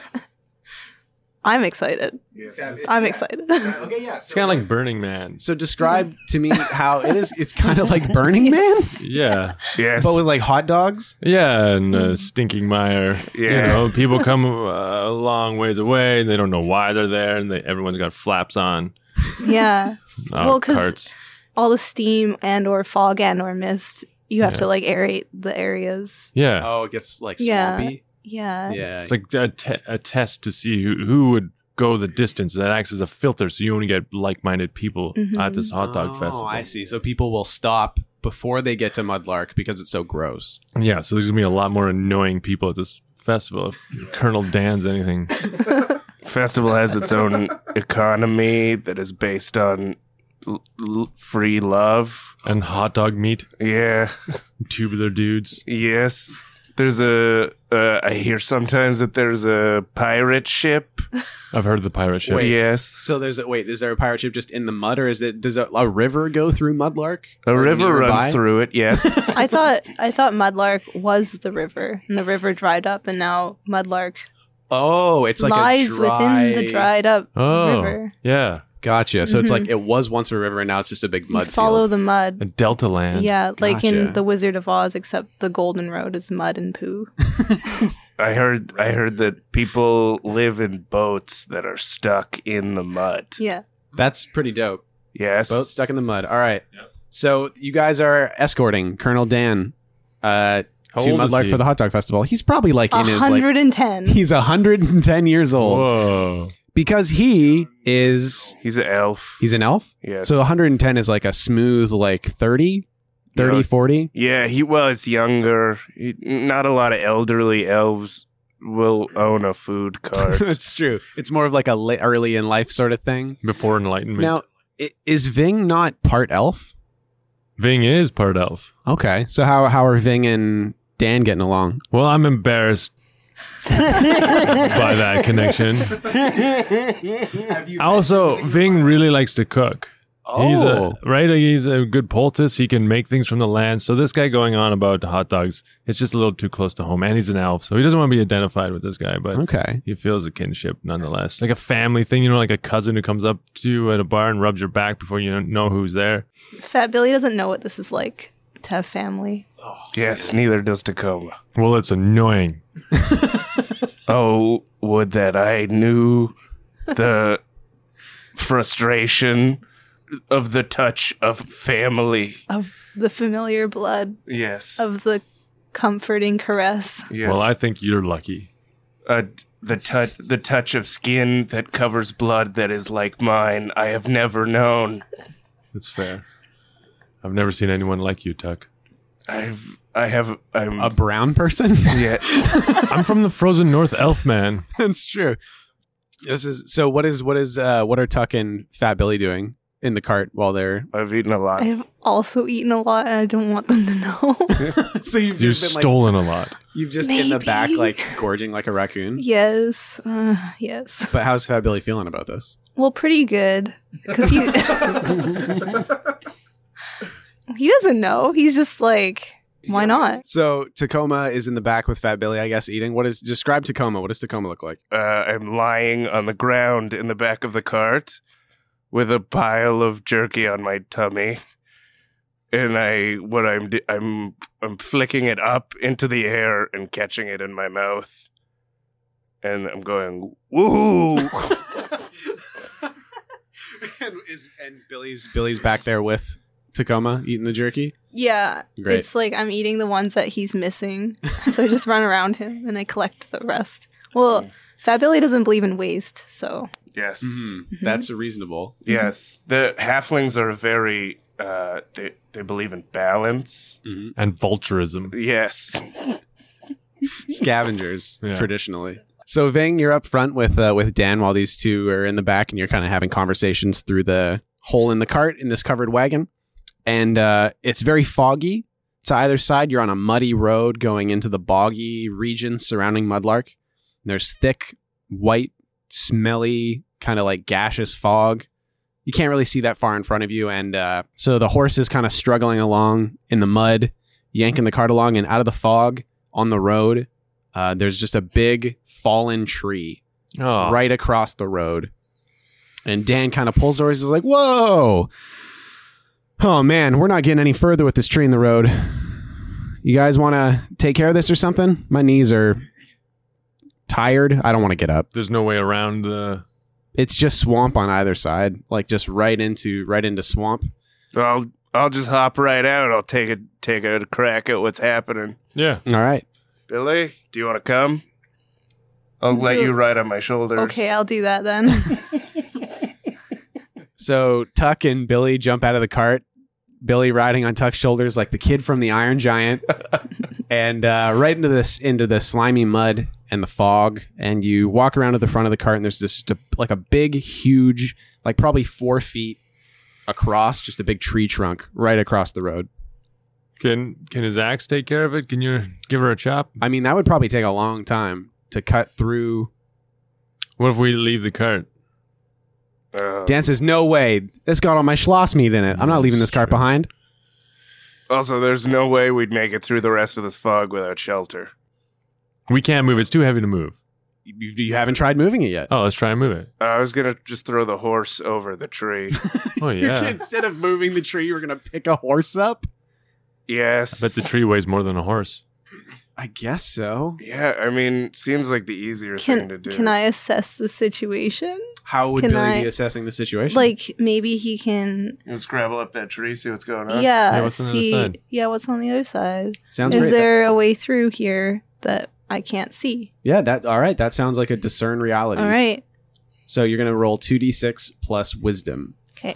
I'm excited. I'm excited. Okay, yeah. It's kind of like Burning Man. So describe to me how it is. It's kind of like Burning Man, Yeah. yes. but with like hot dogs. Yeah, and stinking mire. Yeah. You know, people come a long ways away and they don't know why they're there, and everyone's got flaps on. Yeah. Well, 'cause carts. all the steam and or fog and or mist, you have Yeah. to like aerate the areas. Yeah. Oh, it gets like Yeah. swampy. Yeah. Yeah. It's like a test to see who would go the distance. That acts as a filter, so you only get like-minded people at this hot dog festival. Oh, I see. So people will stop before they get to Mudlark because it's so gross. Yeah, so there's gonna be a lot more annoying people at this festival if Colonel Dan's anything. festival has its own economy that is based on free love And hot dog meat. Yeah. Tubular dudes. Yes. There's I hear sometimes that there's a pirate ship. I've heard of the pirate ship. Yes. So is there a pirate ship just in the mud, or does a river go through Mudlark? A river nearby? runs through it, yes. I thought Mudlark was the river, and the river dried up, and now Mudlark Oh, it's like lies a dry... within the dried up Oh, river. yeah. Gotcha. So it's like it was once a river, and now it's just a big mud Follow field. the mud. A delta land. Yeah, like Gotcha. in The Wizard of Oz, except the Golden Road is mud and poo. I heard that people live in boats that are stuck in the mud. Yeah. That's pretty dope. Yes. Boat stuck in the mud. All right. So you guys are escorting Colonel Dan to old is Mudlark he? for the hot dog festival. He's probably like in his like 110. he's 110 years old Whoa. because he's He's an elf. an elf. Yes. So 110 is like a smooth like 30, Yeah. 40. Yeah, it's younger. Not a lot of elderly elves will own a food cart. That's true. It's more of like a early in life sort of thing. Before Enlightenment. Now, is Ving not part elf? Ving is part elf. Okay. So how are Ving and Dan getting along? Well, I'm embarrassed by that connection. Also, Ving really likes to cook. He's a good poultice. He can make things from the land. So this guy going on about the hot dogs, it's just a little too close to home. And he's an elf, so he doesn't want to be identified with this guy. But Okay. he feels a kinship nonetheless, like a family thing. You know, like a cousin who comes up to you at a bar and rubs your back before you know who's there. Fat Billy doesn't know what this is like to have family. Yes, neither does Tacoma. Well, it's annoying. Oh, would that I knew the frustration of the touch of family. Of the familiar blood, Yes. of the comforting caress. Yes. Well, I think you're lucky. The touch of skin that covers blood that is like mine. I have never known. That's fair. I've never seen anyone like you, Tuck. I'm A brown person? yeah. I'm from the frozen north, elf man. That's true. What are Tuck and Fat Billy doing in the cart while they're I've eaten a lot. I've also eaten a lot, and I don't want them to know. so you've You've just been stolen a lot. you've just in the back Maybe. like gorging like a raccoon. Yes. Yes. But how's Fat Billy feeling about this? Well, pretty good. Because he... he doesn't know. He's just like, why not? So Tacoma is in the back with Fat Billy, I guess, eating. Describe Tacoma. What does Tacoma look like? I'm lying on the ground in the back of the cart with a pile of jerky on my tummy, and I'm flicking it up into the air and catching it in my mouth, and I'm going woo. and Billy's back there with Tacoma eating the jerky. Yeah. Great. It's like I'm eating the ones that he's missing. So I just run around him and I collect the rest. Well, Fat Billy doesn't believe in waste, so... Yes. That's reasonable. Yes. The halflings are very they believe in balance. And vulturism. Yes. Scavengers Yeah. traditionally. So Ving, you're up front with Dan while these two are in the back, and you're kind of having conversations through the hole in the cart in this covered wagon. And it's very foggy. To either side, you're on a muddy road going into the boggy region surrounding Mudlark. There's thick, white, smelly, kind of like gaseous fog. You can't really see that far in front of you. And so the horse is kind of struggling along in the mud, yanking the cart along, and out of the fog on the road, there's just a big fallen tree Oh, right across the road. And Dan kind of pulls the horse. He's like, whoa. Oh, man, we're not getting any further with this tree in the road. You guys want to take care of this or something? My knees are tired. I don't want to get up. there's no way around the. It's just swamp on either side, like just right into swamp. I'll just hop right out. I'll take a crack at what's happening. Yeah. All right. Billy, do you want to come? I'll let you ride on my shoulders. Okay, I'll do that then. So Tuck and Billy jump out of the cart. Billy riding on Tuck's shoulders like the kid from the Iron Giant, and right into the slimy mud. and the fog, and you walk around to the front of the cart, and there's this like a big, huge, like probably 4 feet across, just a big tree trunk right across the road. Can his axe take care of it? Can you give her a chop? I mean, that would probably take a long time to cut through. What if we leave the cart? Dan says, no way. This got all my Schloss meat in it. I'm not leaving this cart behind. Also, there's no way we'd make it through the rest of this fog without shelter. We can't move. It's too heavy to move. You haven't tried moving it yet. Oh, let's try and move it. I was going to just throw the horse over the tree. Oh, yeah. Instead of moving the tree, you were going to pick a horse up? Yes. I bet the tree weighs more than a horse. I guess so. Yeah, I mean, seems like the easier thing to do. Can I assess the situation? How would Billy be assessing the situation? Like, maybe he can... You want to scrabble up that tree, see what's going on? Yeah, what's on the other side? Yeah, what's on the other side? Sounds Is great. there a way through here that I can't see? Yeah, all right. That sounds like a discern realities. All right. So you're going to roll 2d6 plus wisdom. Okay.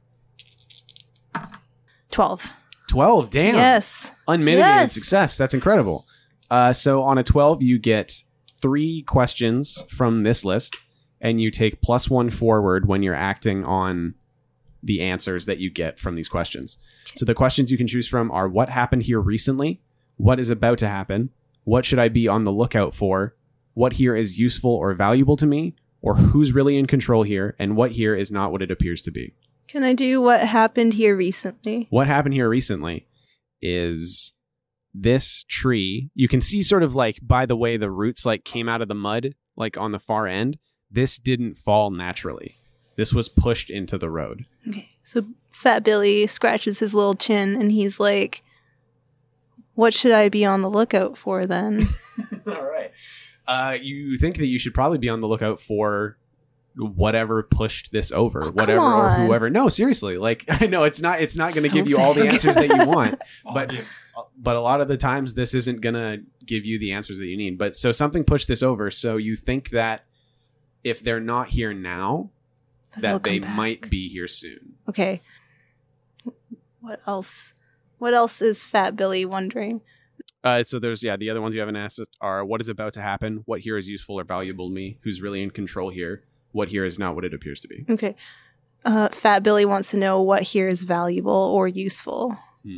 12. 12, damn. Yes. Unmitigated Yes. success. That's incredible. So on a 12, you get 3 questions from this list, and you take +1 forward when you're acting on the answers that you get from these questions. So the questions you can choose from are: what happened here recently? What is about to happen? What should I be on the lookout for? What here is useful or valuable to me? Or who's really in control here? And what here is not what it appears to be? Can I do what happened here recently? What happened here recently is this tree. You can see sort of like by the way the roots like came out of the mud, like on the far end. This didn't fall naturally. This was pushed into the road. Okay. So Fat Billy scratches his little chin and he's like, what should I be on the lookout for then? All right. You think that you should probably be on the lookout for whatever pushed this over, whatever or on. whoever. No, seriously. Like, I know it's not going to So give you all the vague. answers that you want, but a lot of the times this isn't going to give you the answers that you need. But so something pushed this over. So you think that if they're not here now, They'll that they come back. might be here soon. Okay. What else? What else is Fat Billy wondering? So there's, the other ones you haven't asked are: what is about to happen? What here is useful or valuable to me? Who's really in control here? What here is not what it appears to be? Okay. Fat Billy wants to know what here is valuable or useful.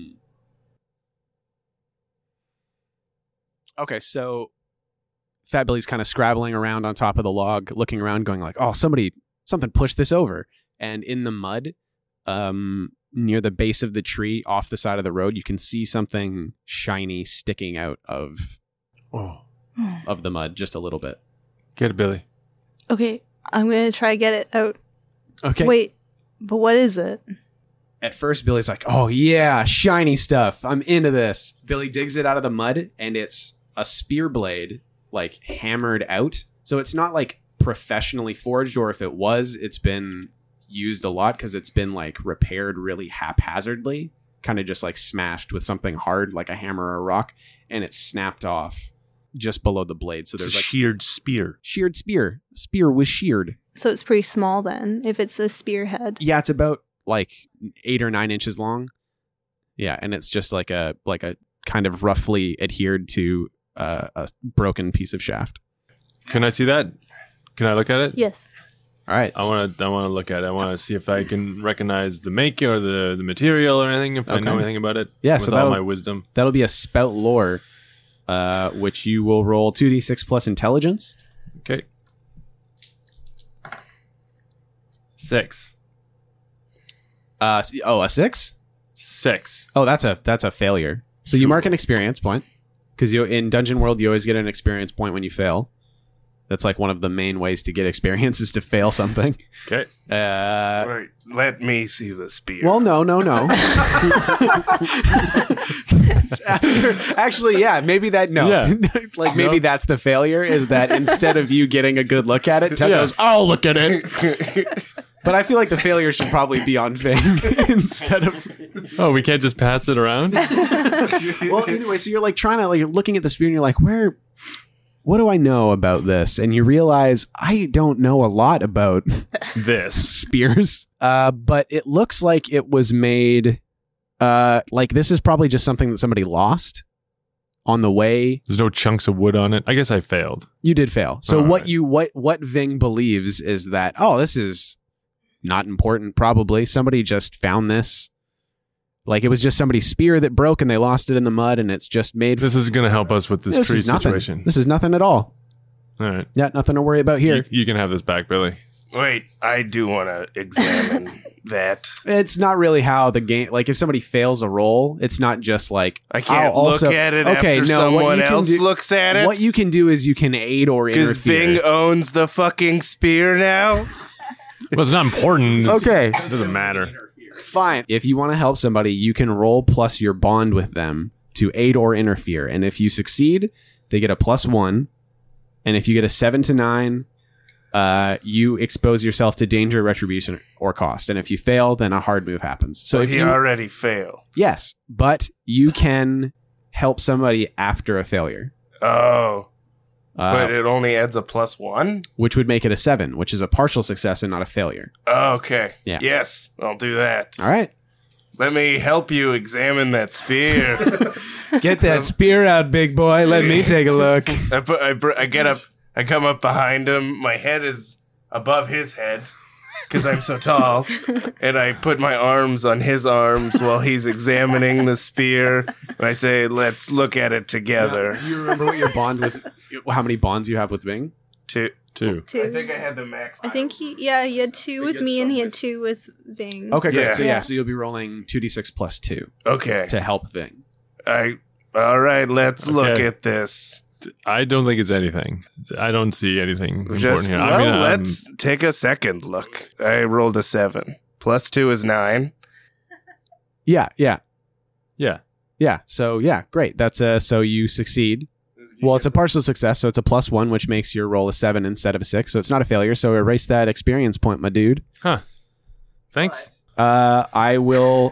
Okay, so Fat Billy's kind of scrabbling around on top of the log, looking around, going like, "Oh, something pushed this over." And in the mud, near the base of the tree, off the side of the road, you can see something shiny sticking out of the mud just a little bit. Get it, Billy. Okay, I'm going to try to get it out. Okay. Wait, but what is it? At first, Billy's like, "Oh yeah, shiny stuff. I'm into this." Billy digs it out of the mud, and it's a spear blade, like hammered out. So it's not like professionally forged, or if it was, it's been used a lot because it's been like repaired really haphazardly, kind of just like smashed with something hard like a hammer or a rock, and it's snapped off just below the blade. So It's there's a like sheared spear. sheared spear. Spear was sheared. So it's pretty small then, if it's a spearhead. Yeah, it's about like 8 or 9 inches long. Yeah, and it's just like a kind of roughly adhered to a broken piece of shaft. Can I see that? Can I look at it? Yes. All right. I want to look at it. I want to see if I can recognize the make or the material or anything, if I know Okay. anything about it. Yeah, with so all that'll- my wisdom. That'll be a spout lore, which you will roll 2d6 plus intelligence. Okay. 6. A 6? 6. Oh, that's a failure. So you mark an experience point, because in Dungeon World you always get an experience point when you fail. That's like one of the main ways to get experience is to fail something. Okay. Right, let me see the spear. Well, no. Actually, yeah, maybe that, no. Yeah. Like maybe that's the failure, is that instead of you getting a good look at it, Tug Yeah. goes, "I'll look at it." But I feel like the failure should probably be on Ving instead of... Oh, we can't just pass it around? Well, either way, so you're like trying to, like, looking at the spear and you're like, what do I know about this? And you realize I don't know a lot about This. spears. But it looks like it was made, like this is probably just something that somebody lost. on the way. There's no chunks of wood on it. I guess I failed. You did fail. So All what right. what Ving believes is that, oh, this is not important. Probably somebody just found this. Like it was just somebody's spear that broke and they lost it in the mud, and it's just made. This is going to help us with this tree is nothing. situation. This is nothing at all. All right. Yeah, nothing to worry about here. You can have this back, Billy. Wait, I do want to examine that. It's not really how the game. Like if somebody fails a roll, it's not just like I can't I'll look at it after what someone you can else do- looks at it. What you can do is you can aid or Because interfere. Ving owns the fucking spear now. Well, it's not important. Okay. It doesn't matter. Fine. If you want to help somebody, you can roll plus your bond with them to aid or interfere. And if you succeed, they get a +1. And if you get a 7 to 9, you expose yourself to danger, retribution, or cost. And if you fail, then a hard move happens. So So if he you already failed. yes, but you can help somebody after a failure, Oh, but uh, it only adds a +1? which would make it a 7, which is a partial success and not a failure. Oh, okay. Yeah. Yes, I'll do that. All right. Let me help you examine that spear. Get that spear out, big boy. Let me take a look. I get up. I come up behind him. My head is above his head because I'm so tall, and I put my arms on his arms while he's examining the spear. And I say, "Let's look at it together." Do you remember what your bond with? How many bonds you have with Ving? Two. Two. Two. I think I had the max. I think he had 2 with me and he had 2 with Ving. Okay, great. Yeah. So you'll be rolling 2d6 plus 2 Okay. to help Ving. All right. Let's look Okay. at this. I don't think it's anything. I don't see anything important Just here. let's take a second look. I rolled a 7. +2 is 9. Yeah. yeah. So great. That's so you succeed. Well, it's a partial success, so it's a +1, which makes your roll a 7 instead of a 6. So it's not a failure. So erase that experience point, my dude. Huh. Thanks. I will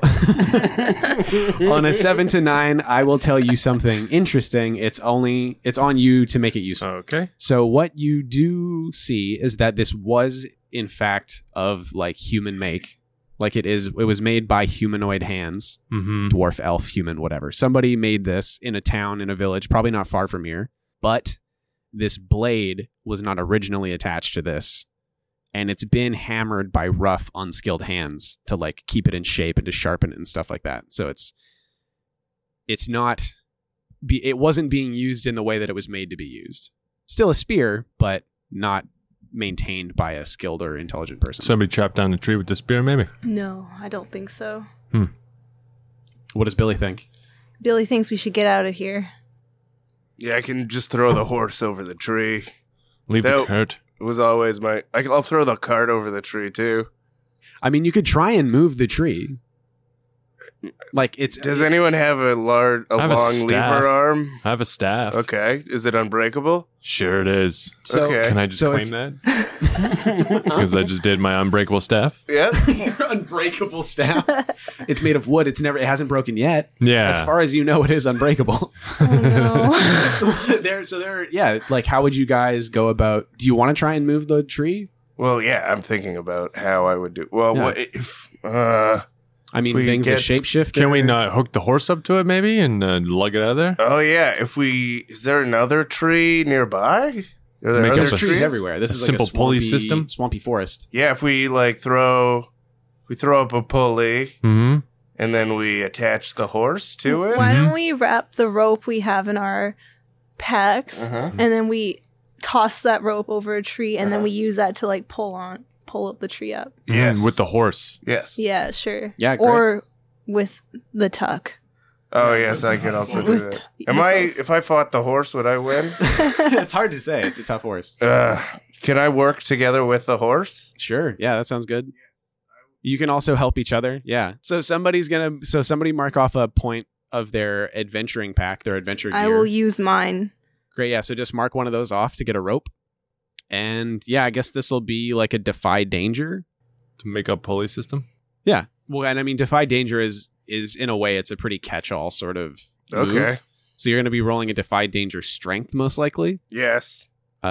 on a 7 to 9. I will tell you something interesting. It's on you to make it useful. Okay. So what you do see is that this was in fact of like human make. Like it was made by humanoid hands, Mm-hmm. dwarf, elf, human, whatever. Somebody made this in a town, in a village, probably not far from here. But this blade was not originally attached to this. And it's been hammered by rough, unskilled hands to like keep it in shape and to sharpen it and stuff like that. So it wasn't being used in the way that it was made to be used. Still a spear, but not maintained by a skilled or intelligent person. Somebody chopped down the tree with the spear, maybe. No, I don't think so. What does Billy think? Billy thinks we should get out of here. Yeah, I can just throw the horse over the tree. Leave the Nope. cart. It was always I'll throw the cart over the tree too. I mean, you could try and move the tree. Like it's Does anyone have a long I have a lever staff. arm? I have a staff. Okay, is it unbreakable? Sure it is. so okay. Can I just So claim that? Because I just did my unbreakable staff. Yeah. your unbreakable staff. It's made of wood. It hasn't broken yet. Yeah. As far as you know, it is unbreakable. Oh no. Like how would you guys go about? Do you want to try and move the tree? Well, yeah, I'm thinking about how I would do. Well, Yeah. what if? I mean, We Bing's a get- shapeshifter. Can we not hook the horse up to it, maybe, and lug it out of there? Oh yeah, is there another tree nearby? Are there Make other us a There's trees trees? everywhere. This a is like simple a pulley swampy, system? Swampy forest. Yeah, if we throw up a pulley Mm-hmm. and then we attach the horse to it. Why don't we wrap the rope we have in our packs Uh-huh. and then we toss that rope over a tree and then Uh-huh. we use that to like pull up the tree up. Yes. With the horse. Yes. Yeah, sure. Yeah, great. Or with the tuck. Oh yes, I could also do With that. If I fought the horse, would I win? It's hard to say. It's a tough horse. Can I work together with the horse? Sure. Yeah, that sounds good. You can also help each other. Yeah. So somebody mark off a point of their adventuring pack, their adventure gear. I will use mine. Great. Yeah. So just mark one of those off to get a rope. And yeah, I guess this will be like a defy danger. To make up pulley system. Yeah. Well, and I mean, defy danger is in a way, it's a pretty catch-all sort of move. Okay. So you're going to be rolling a defy danger strength most likely. Yes.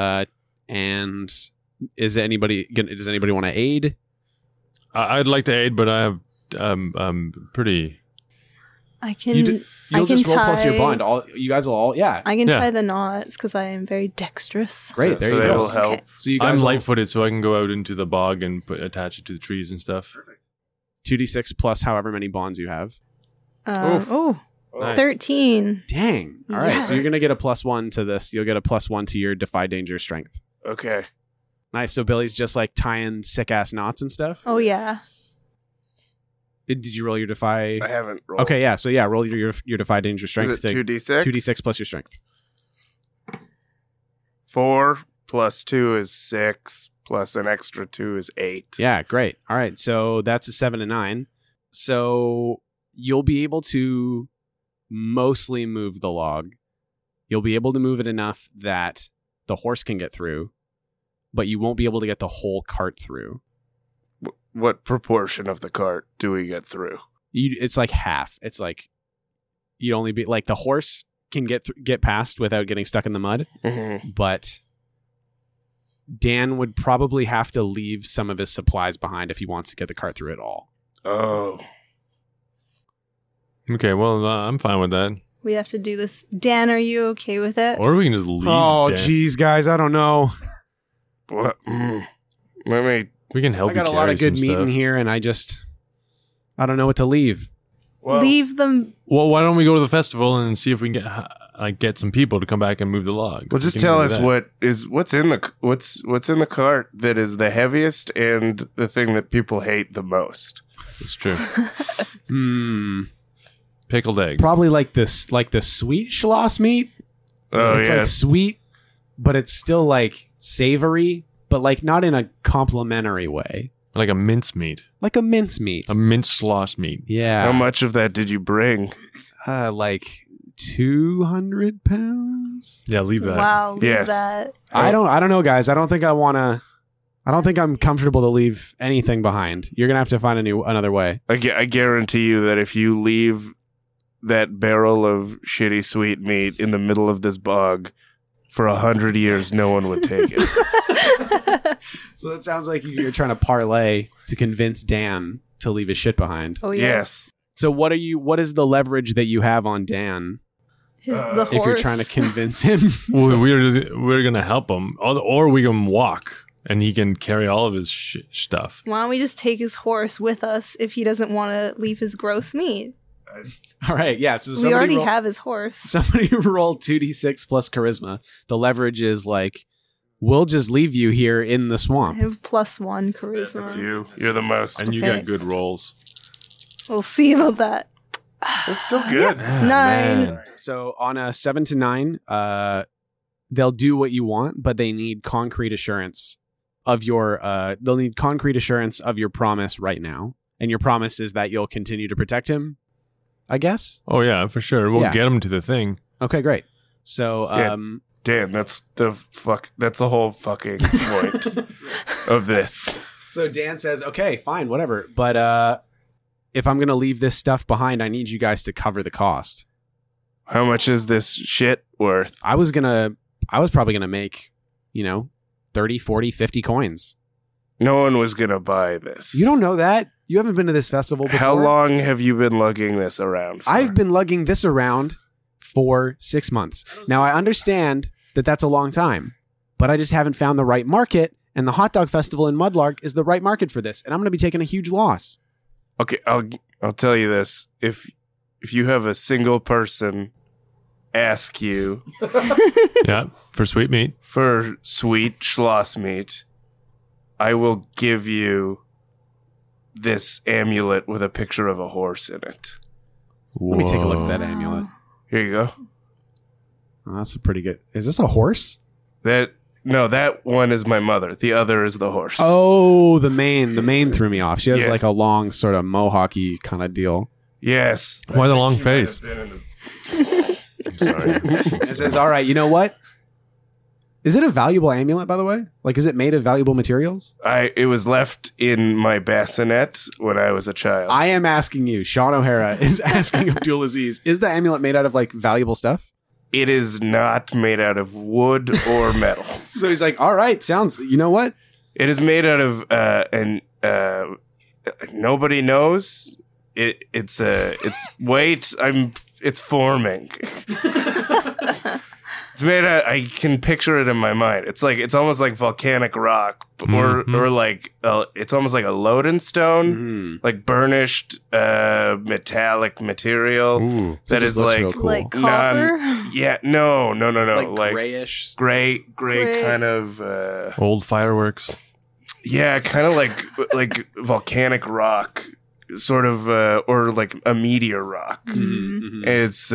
And does anybody want to aid? I'd like to aid, but I have pretty I can. You'll just roll plus your bond. You guys will all. Yeah. I can tie the knots because I am very dexterous. Great. There so you go. will help. Okay. So you guys I'm light-footed, so I can go out into the bog and attach it to the trees and stuff. 2d6 plus however many bonds you have. Nice. 13. Dang. All right. Yeah. So you're gonna get a +1 to this. You'll get a +1 to your defy danger strength. Okay. Nice. So Billy's just like tying sick ass knots and stuff. Oh, yeah. Did you roll your defy? I haven't rolled. Okay. Yeah. So yeah, roll your defy danger strength. Is it 2d6? 2d6 plus your strength. 4 plus 2 is 6 plus an extra 2 is 8. Yeah. Great. All right. So that's a 7 and 9. So you'll be able to mostly move the log. You'll be able to move it enough that the horse can get through, but you won't be able to get the whole cart through. What proportion of the cart do we get through? It's like half. It's like you'd only be like the horse can get past without getting stuck in the mud, but Dan would probably have to leave some of his supplies behind if he wants to get the cart through at all. Oh. Okay, well, I'm fine with that. We have to do this. Dan, are you okay with it? Or we can just leave. Oh, Dan. geez, guys, I don't know. What? Let me. We can help I got you a lot carry of good some meat stuff. in here, and I don't know what to leave. Well, Leave them. Well, why don't we go to the festival and see if we can get some people to come back and move the log? Well, We just can tell do us that. what's in the cart that is the heaviest and the thing that people hate the most. It's true. Hmm. Pickled eggs. Probably like the sweet Schloss meat. Oh It's like yes. sweet, but it's still like savory, but like not in a complimentary way. Like a mince meat. Like a mince meat. A minced Schloss meat. Yeah. How much of that did you bring? Like 200 pounds. Yeah, leave that. Wow, leave Yes. that. I don't know, guys. I don't think I'm comfortable to leave anything behind. You're gonna have to find another way. I guarantee you that if you leave that barrel of shitty sweet meat in the middle of this bog for 100 years, no one would take it. So it sounds like you're trying to parlay to convince Dan to leave his shit behind. Oh, yeah. Yes. So what is the leverage that you have on Dan The horse. if you're trying to convince him? Well, we're gonna help him, or we can walk and he can carry all of his stuff. Why don't we just take his horse with us if he doesn't want to leave his gross meat? All right, yeah. So We already have his horse. somebody roll 2d6 plus charisma. The leverage is like, we'll just leave you here in the I swamp. have +1 charisma. That's you. You're the most. And you Okay. got good rolls. We'll see about that. That's still good. 9. Man. So on a 7 to 9, they'll do what you want, but they need concrete assurance of your. They'll need concrete assurance of your promise right now, and your promise is that you'll continue to protect him. I guess. Oh yeah, for sure. We'll Yeah. get him to the thing. Okay, great. So, Yeah. Dan, that's the whole fucking point of this. So Dan says, "Okay, fine, whatever. But if I'm gonna leave this stuff behind, I need you guys to cover the cost. How much is this shit worth? I was probably gonna make, 30, 40, 50 coins. No one was gonna buy this. You don't know that. You haven't been to this festival before. How long have you been lugging this around for? I've been lugging this around for 6 months. Now, I understand that that's a long time, but I just haven't found the right market, and the hot dog festival in Mudlark is the right market for this, and I'm going to be taking a huge loss. Okay, I'll tell you this. If you have a single person ask you Yeah, for sweet meat. for sweet Schloss meat, I will give you this amulet with a picture of a horse in it. Let me take a look at that Whoa. amulet. Here you go. Oh, that's a pretty good. Is this a horse? That one is my mother. The other is the horse. Oh, the mane threw me off. She has Yeah. like a long sort of mohawky kind of deal. Yes. Why the long face? I'm sorry. It says, all right, you know what? Is it a valuable amulet, by the way? Like, is it made of valuable materials? It was left in my bassinet when I was a child. I am asking you. Sean O'Hara is asking Abdul Aziz, is the amulet made out of like valuable stuff? It is not made out of wood or metal. So he's like, all right, you know what? It is made out of and nobody knows it's forming. It's made out, I can picture it in my mind. It's almost like volcanic rock, or like it's almost like a lodestone, like burnished metallic material that is like real cool. Like copper? No. Like grayish, gray kind of Old fireworks. yeah, kind of like volcanic rock, sort of, or like a meteor rock. It's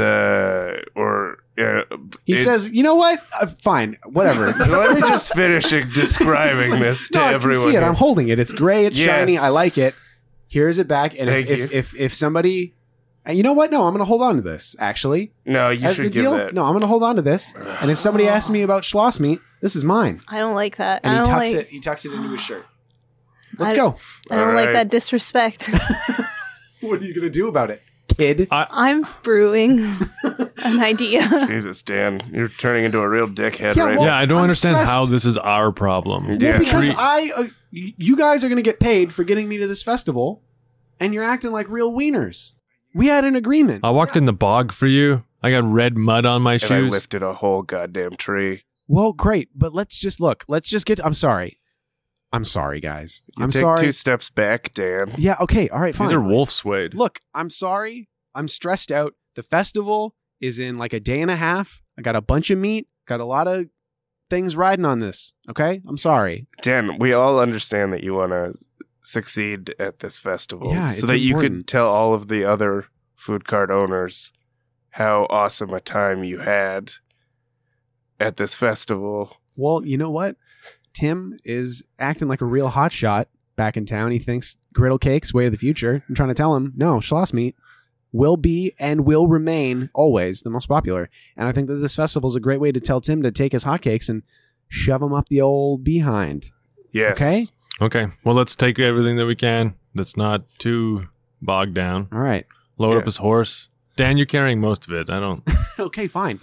He says, "You know what? Fine, whatever." Let me just finish describing this to No, I everyone. can see it. here. I'm holding it. It's gray. It's Yes. shiny. I like it. Here's it back. And Thank you. if somebody, you know what? No, I'm going to hold on to this. Actually, No, you as should the give deal. that. No, I'm going to hold on to this. And if somebody asks me about Schloss meat, this is mine. I don't like that. And I he don't tucks like, it. He tucks it into his shirt. Let's I- go. I don't All like right. that disrespect. What are you going to do about it, kid? I'm brewing an idea. Jesus, Dan, you're turning into a real dickhead Yeah, right well, Yeah, I don't I'm understand stressed. how this is our problem. Yeah. Well, because Treat- you guys are going to get paid for getting me to this festival, and you're acting like real wieners. We had an agreement. I walked in the bog for you. I got red mud on my And I shoes. lifted a whole goddamn tree. Well, great, but let's just look. Let's just get. I'm sorry, guys. You I'm take sorry. 2 steps back, Dan. Yeah. Okay. All right. Fine. These are wolf suede. Look, I'm sorry. I'm stressed out. The festival is in like a day and a half. I got a bunch of meat. Got a lot of things riding on this. Okay. I'm sorry. Dan, we all understand that you want to succeed at this festival, Yeah, so it's that you important. could tell all of the other food cart owners how awesome a time you had at this festival. Well, you know what? Tim is acting like a real hotshot back in town. He thinks griddle cake's way of the future. I'm trying to tell him, no, Schloss meat will be and will remain always the most popular. And I think that this festival is a great way to tell Tim to take his hotcakes and shove them up the old behind. Yes. Okay? Okay, well, let's take everything that we can that's not too bogged down. All right. Load Yeah. up his horse. Dan, you're carrying most of it. I don't. Okay, fine.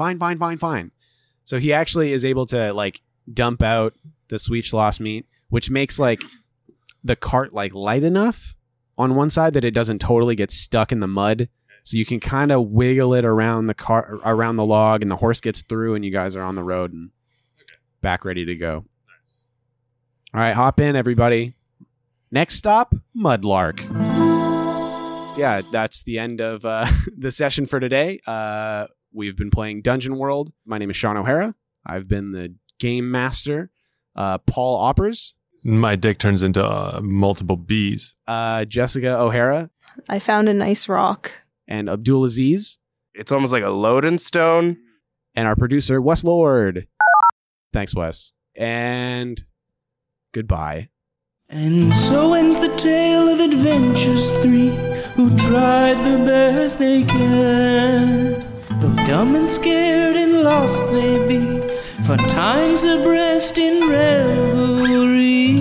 So he actually is able to like dump out the sweet Schloss meat, which makes like the cart like light enough on one side that it doesn't totally get stuck in the mud. So you can kind of wiggle it around the car, around the log, and the horse gets through, and you guys are on the road and back ready to go. All right, hop in, everybody. Next stop, Mudlark. Yeah, that's the end of the session for today. We've been playing Dungeon World. My name is Sean O'Hara. I've been the game master. Paul Oppers, My dick turns into multiple bees. Jessica O'Hara, I found a nice rock. and Abdul Aziz, It's almost like a loadstone. and our producer, Wes Lord. Thanks, Wes. And goodbye. And so ends the tale of adventures three who tried the best they can. Though dumb and scared and lost they be, for time's abreast in revelry.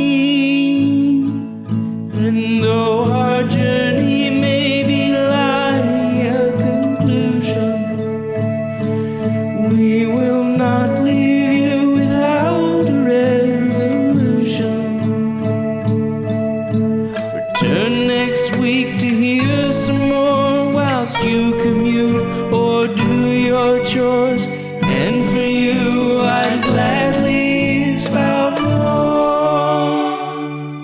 And though our journey may be like a conclusion, we will not leave you without a resolution. Return next week to hear some more whilst you commute or do your chores. And for you, I'd gladly spout more.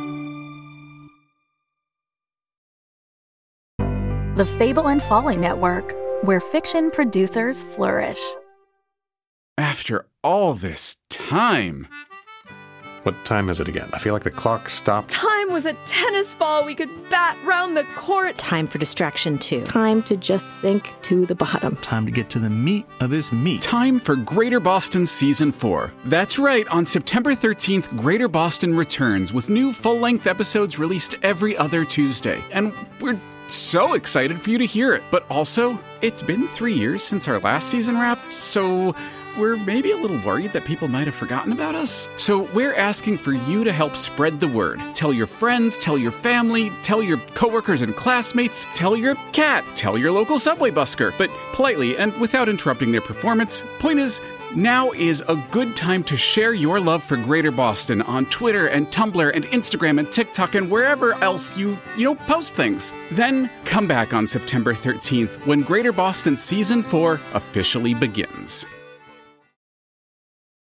The Fable and Folly Network, where fiction producers flourish. After all this time. What time is it again? I feel like the clock stopped. Time was a tennis ball we could bat round the court. Time for distraction, too. Time to just sink to the bottom. Time to get to the meat of this meat. Time for Greater Boston Season 4. That's right, on September 13th, Greater Boston returns with new full-length episodes released every other Tuesday. And we're so excited for you to hear it. But also, it's been 3 years since our last season wrapped, so we're maybe a little worried that people might have forgotten about us. So we're asking for you to help spread the word. Tell your friends, tell your family, tell your coworkers and classmates, tell your cat, tell your local subway busker, but politely and without interrupting their performance. Point is, Now is a good time to share your love for Greater Boston on Twitter and Tumblr and Instagram and TikTok and wherever else you post things. Then come back on September 13th when Greater Boston Season 4 officially begins.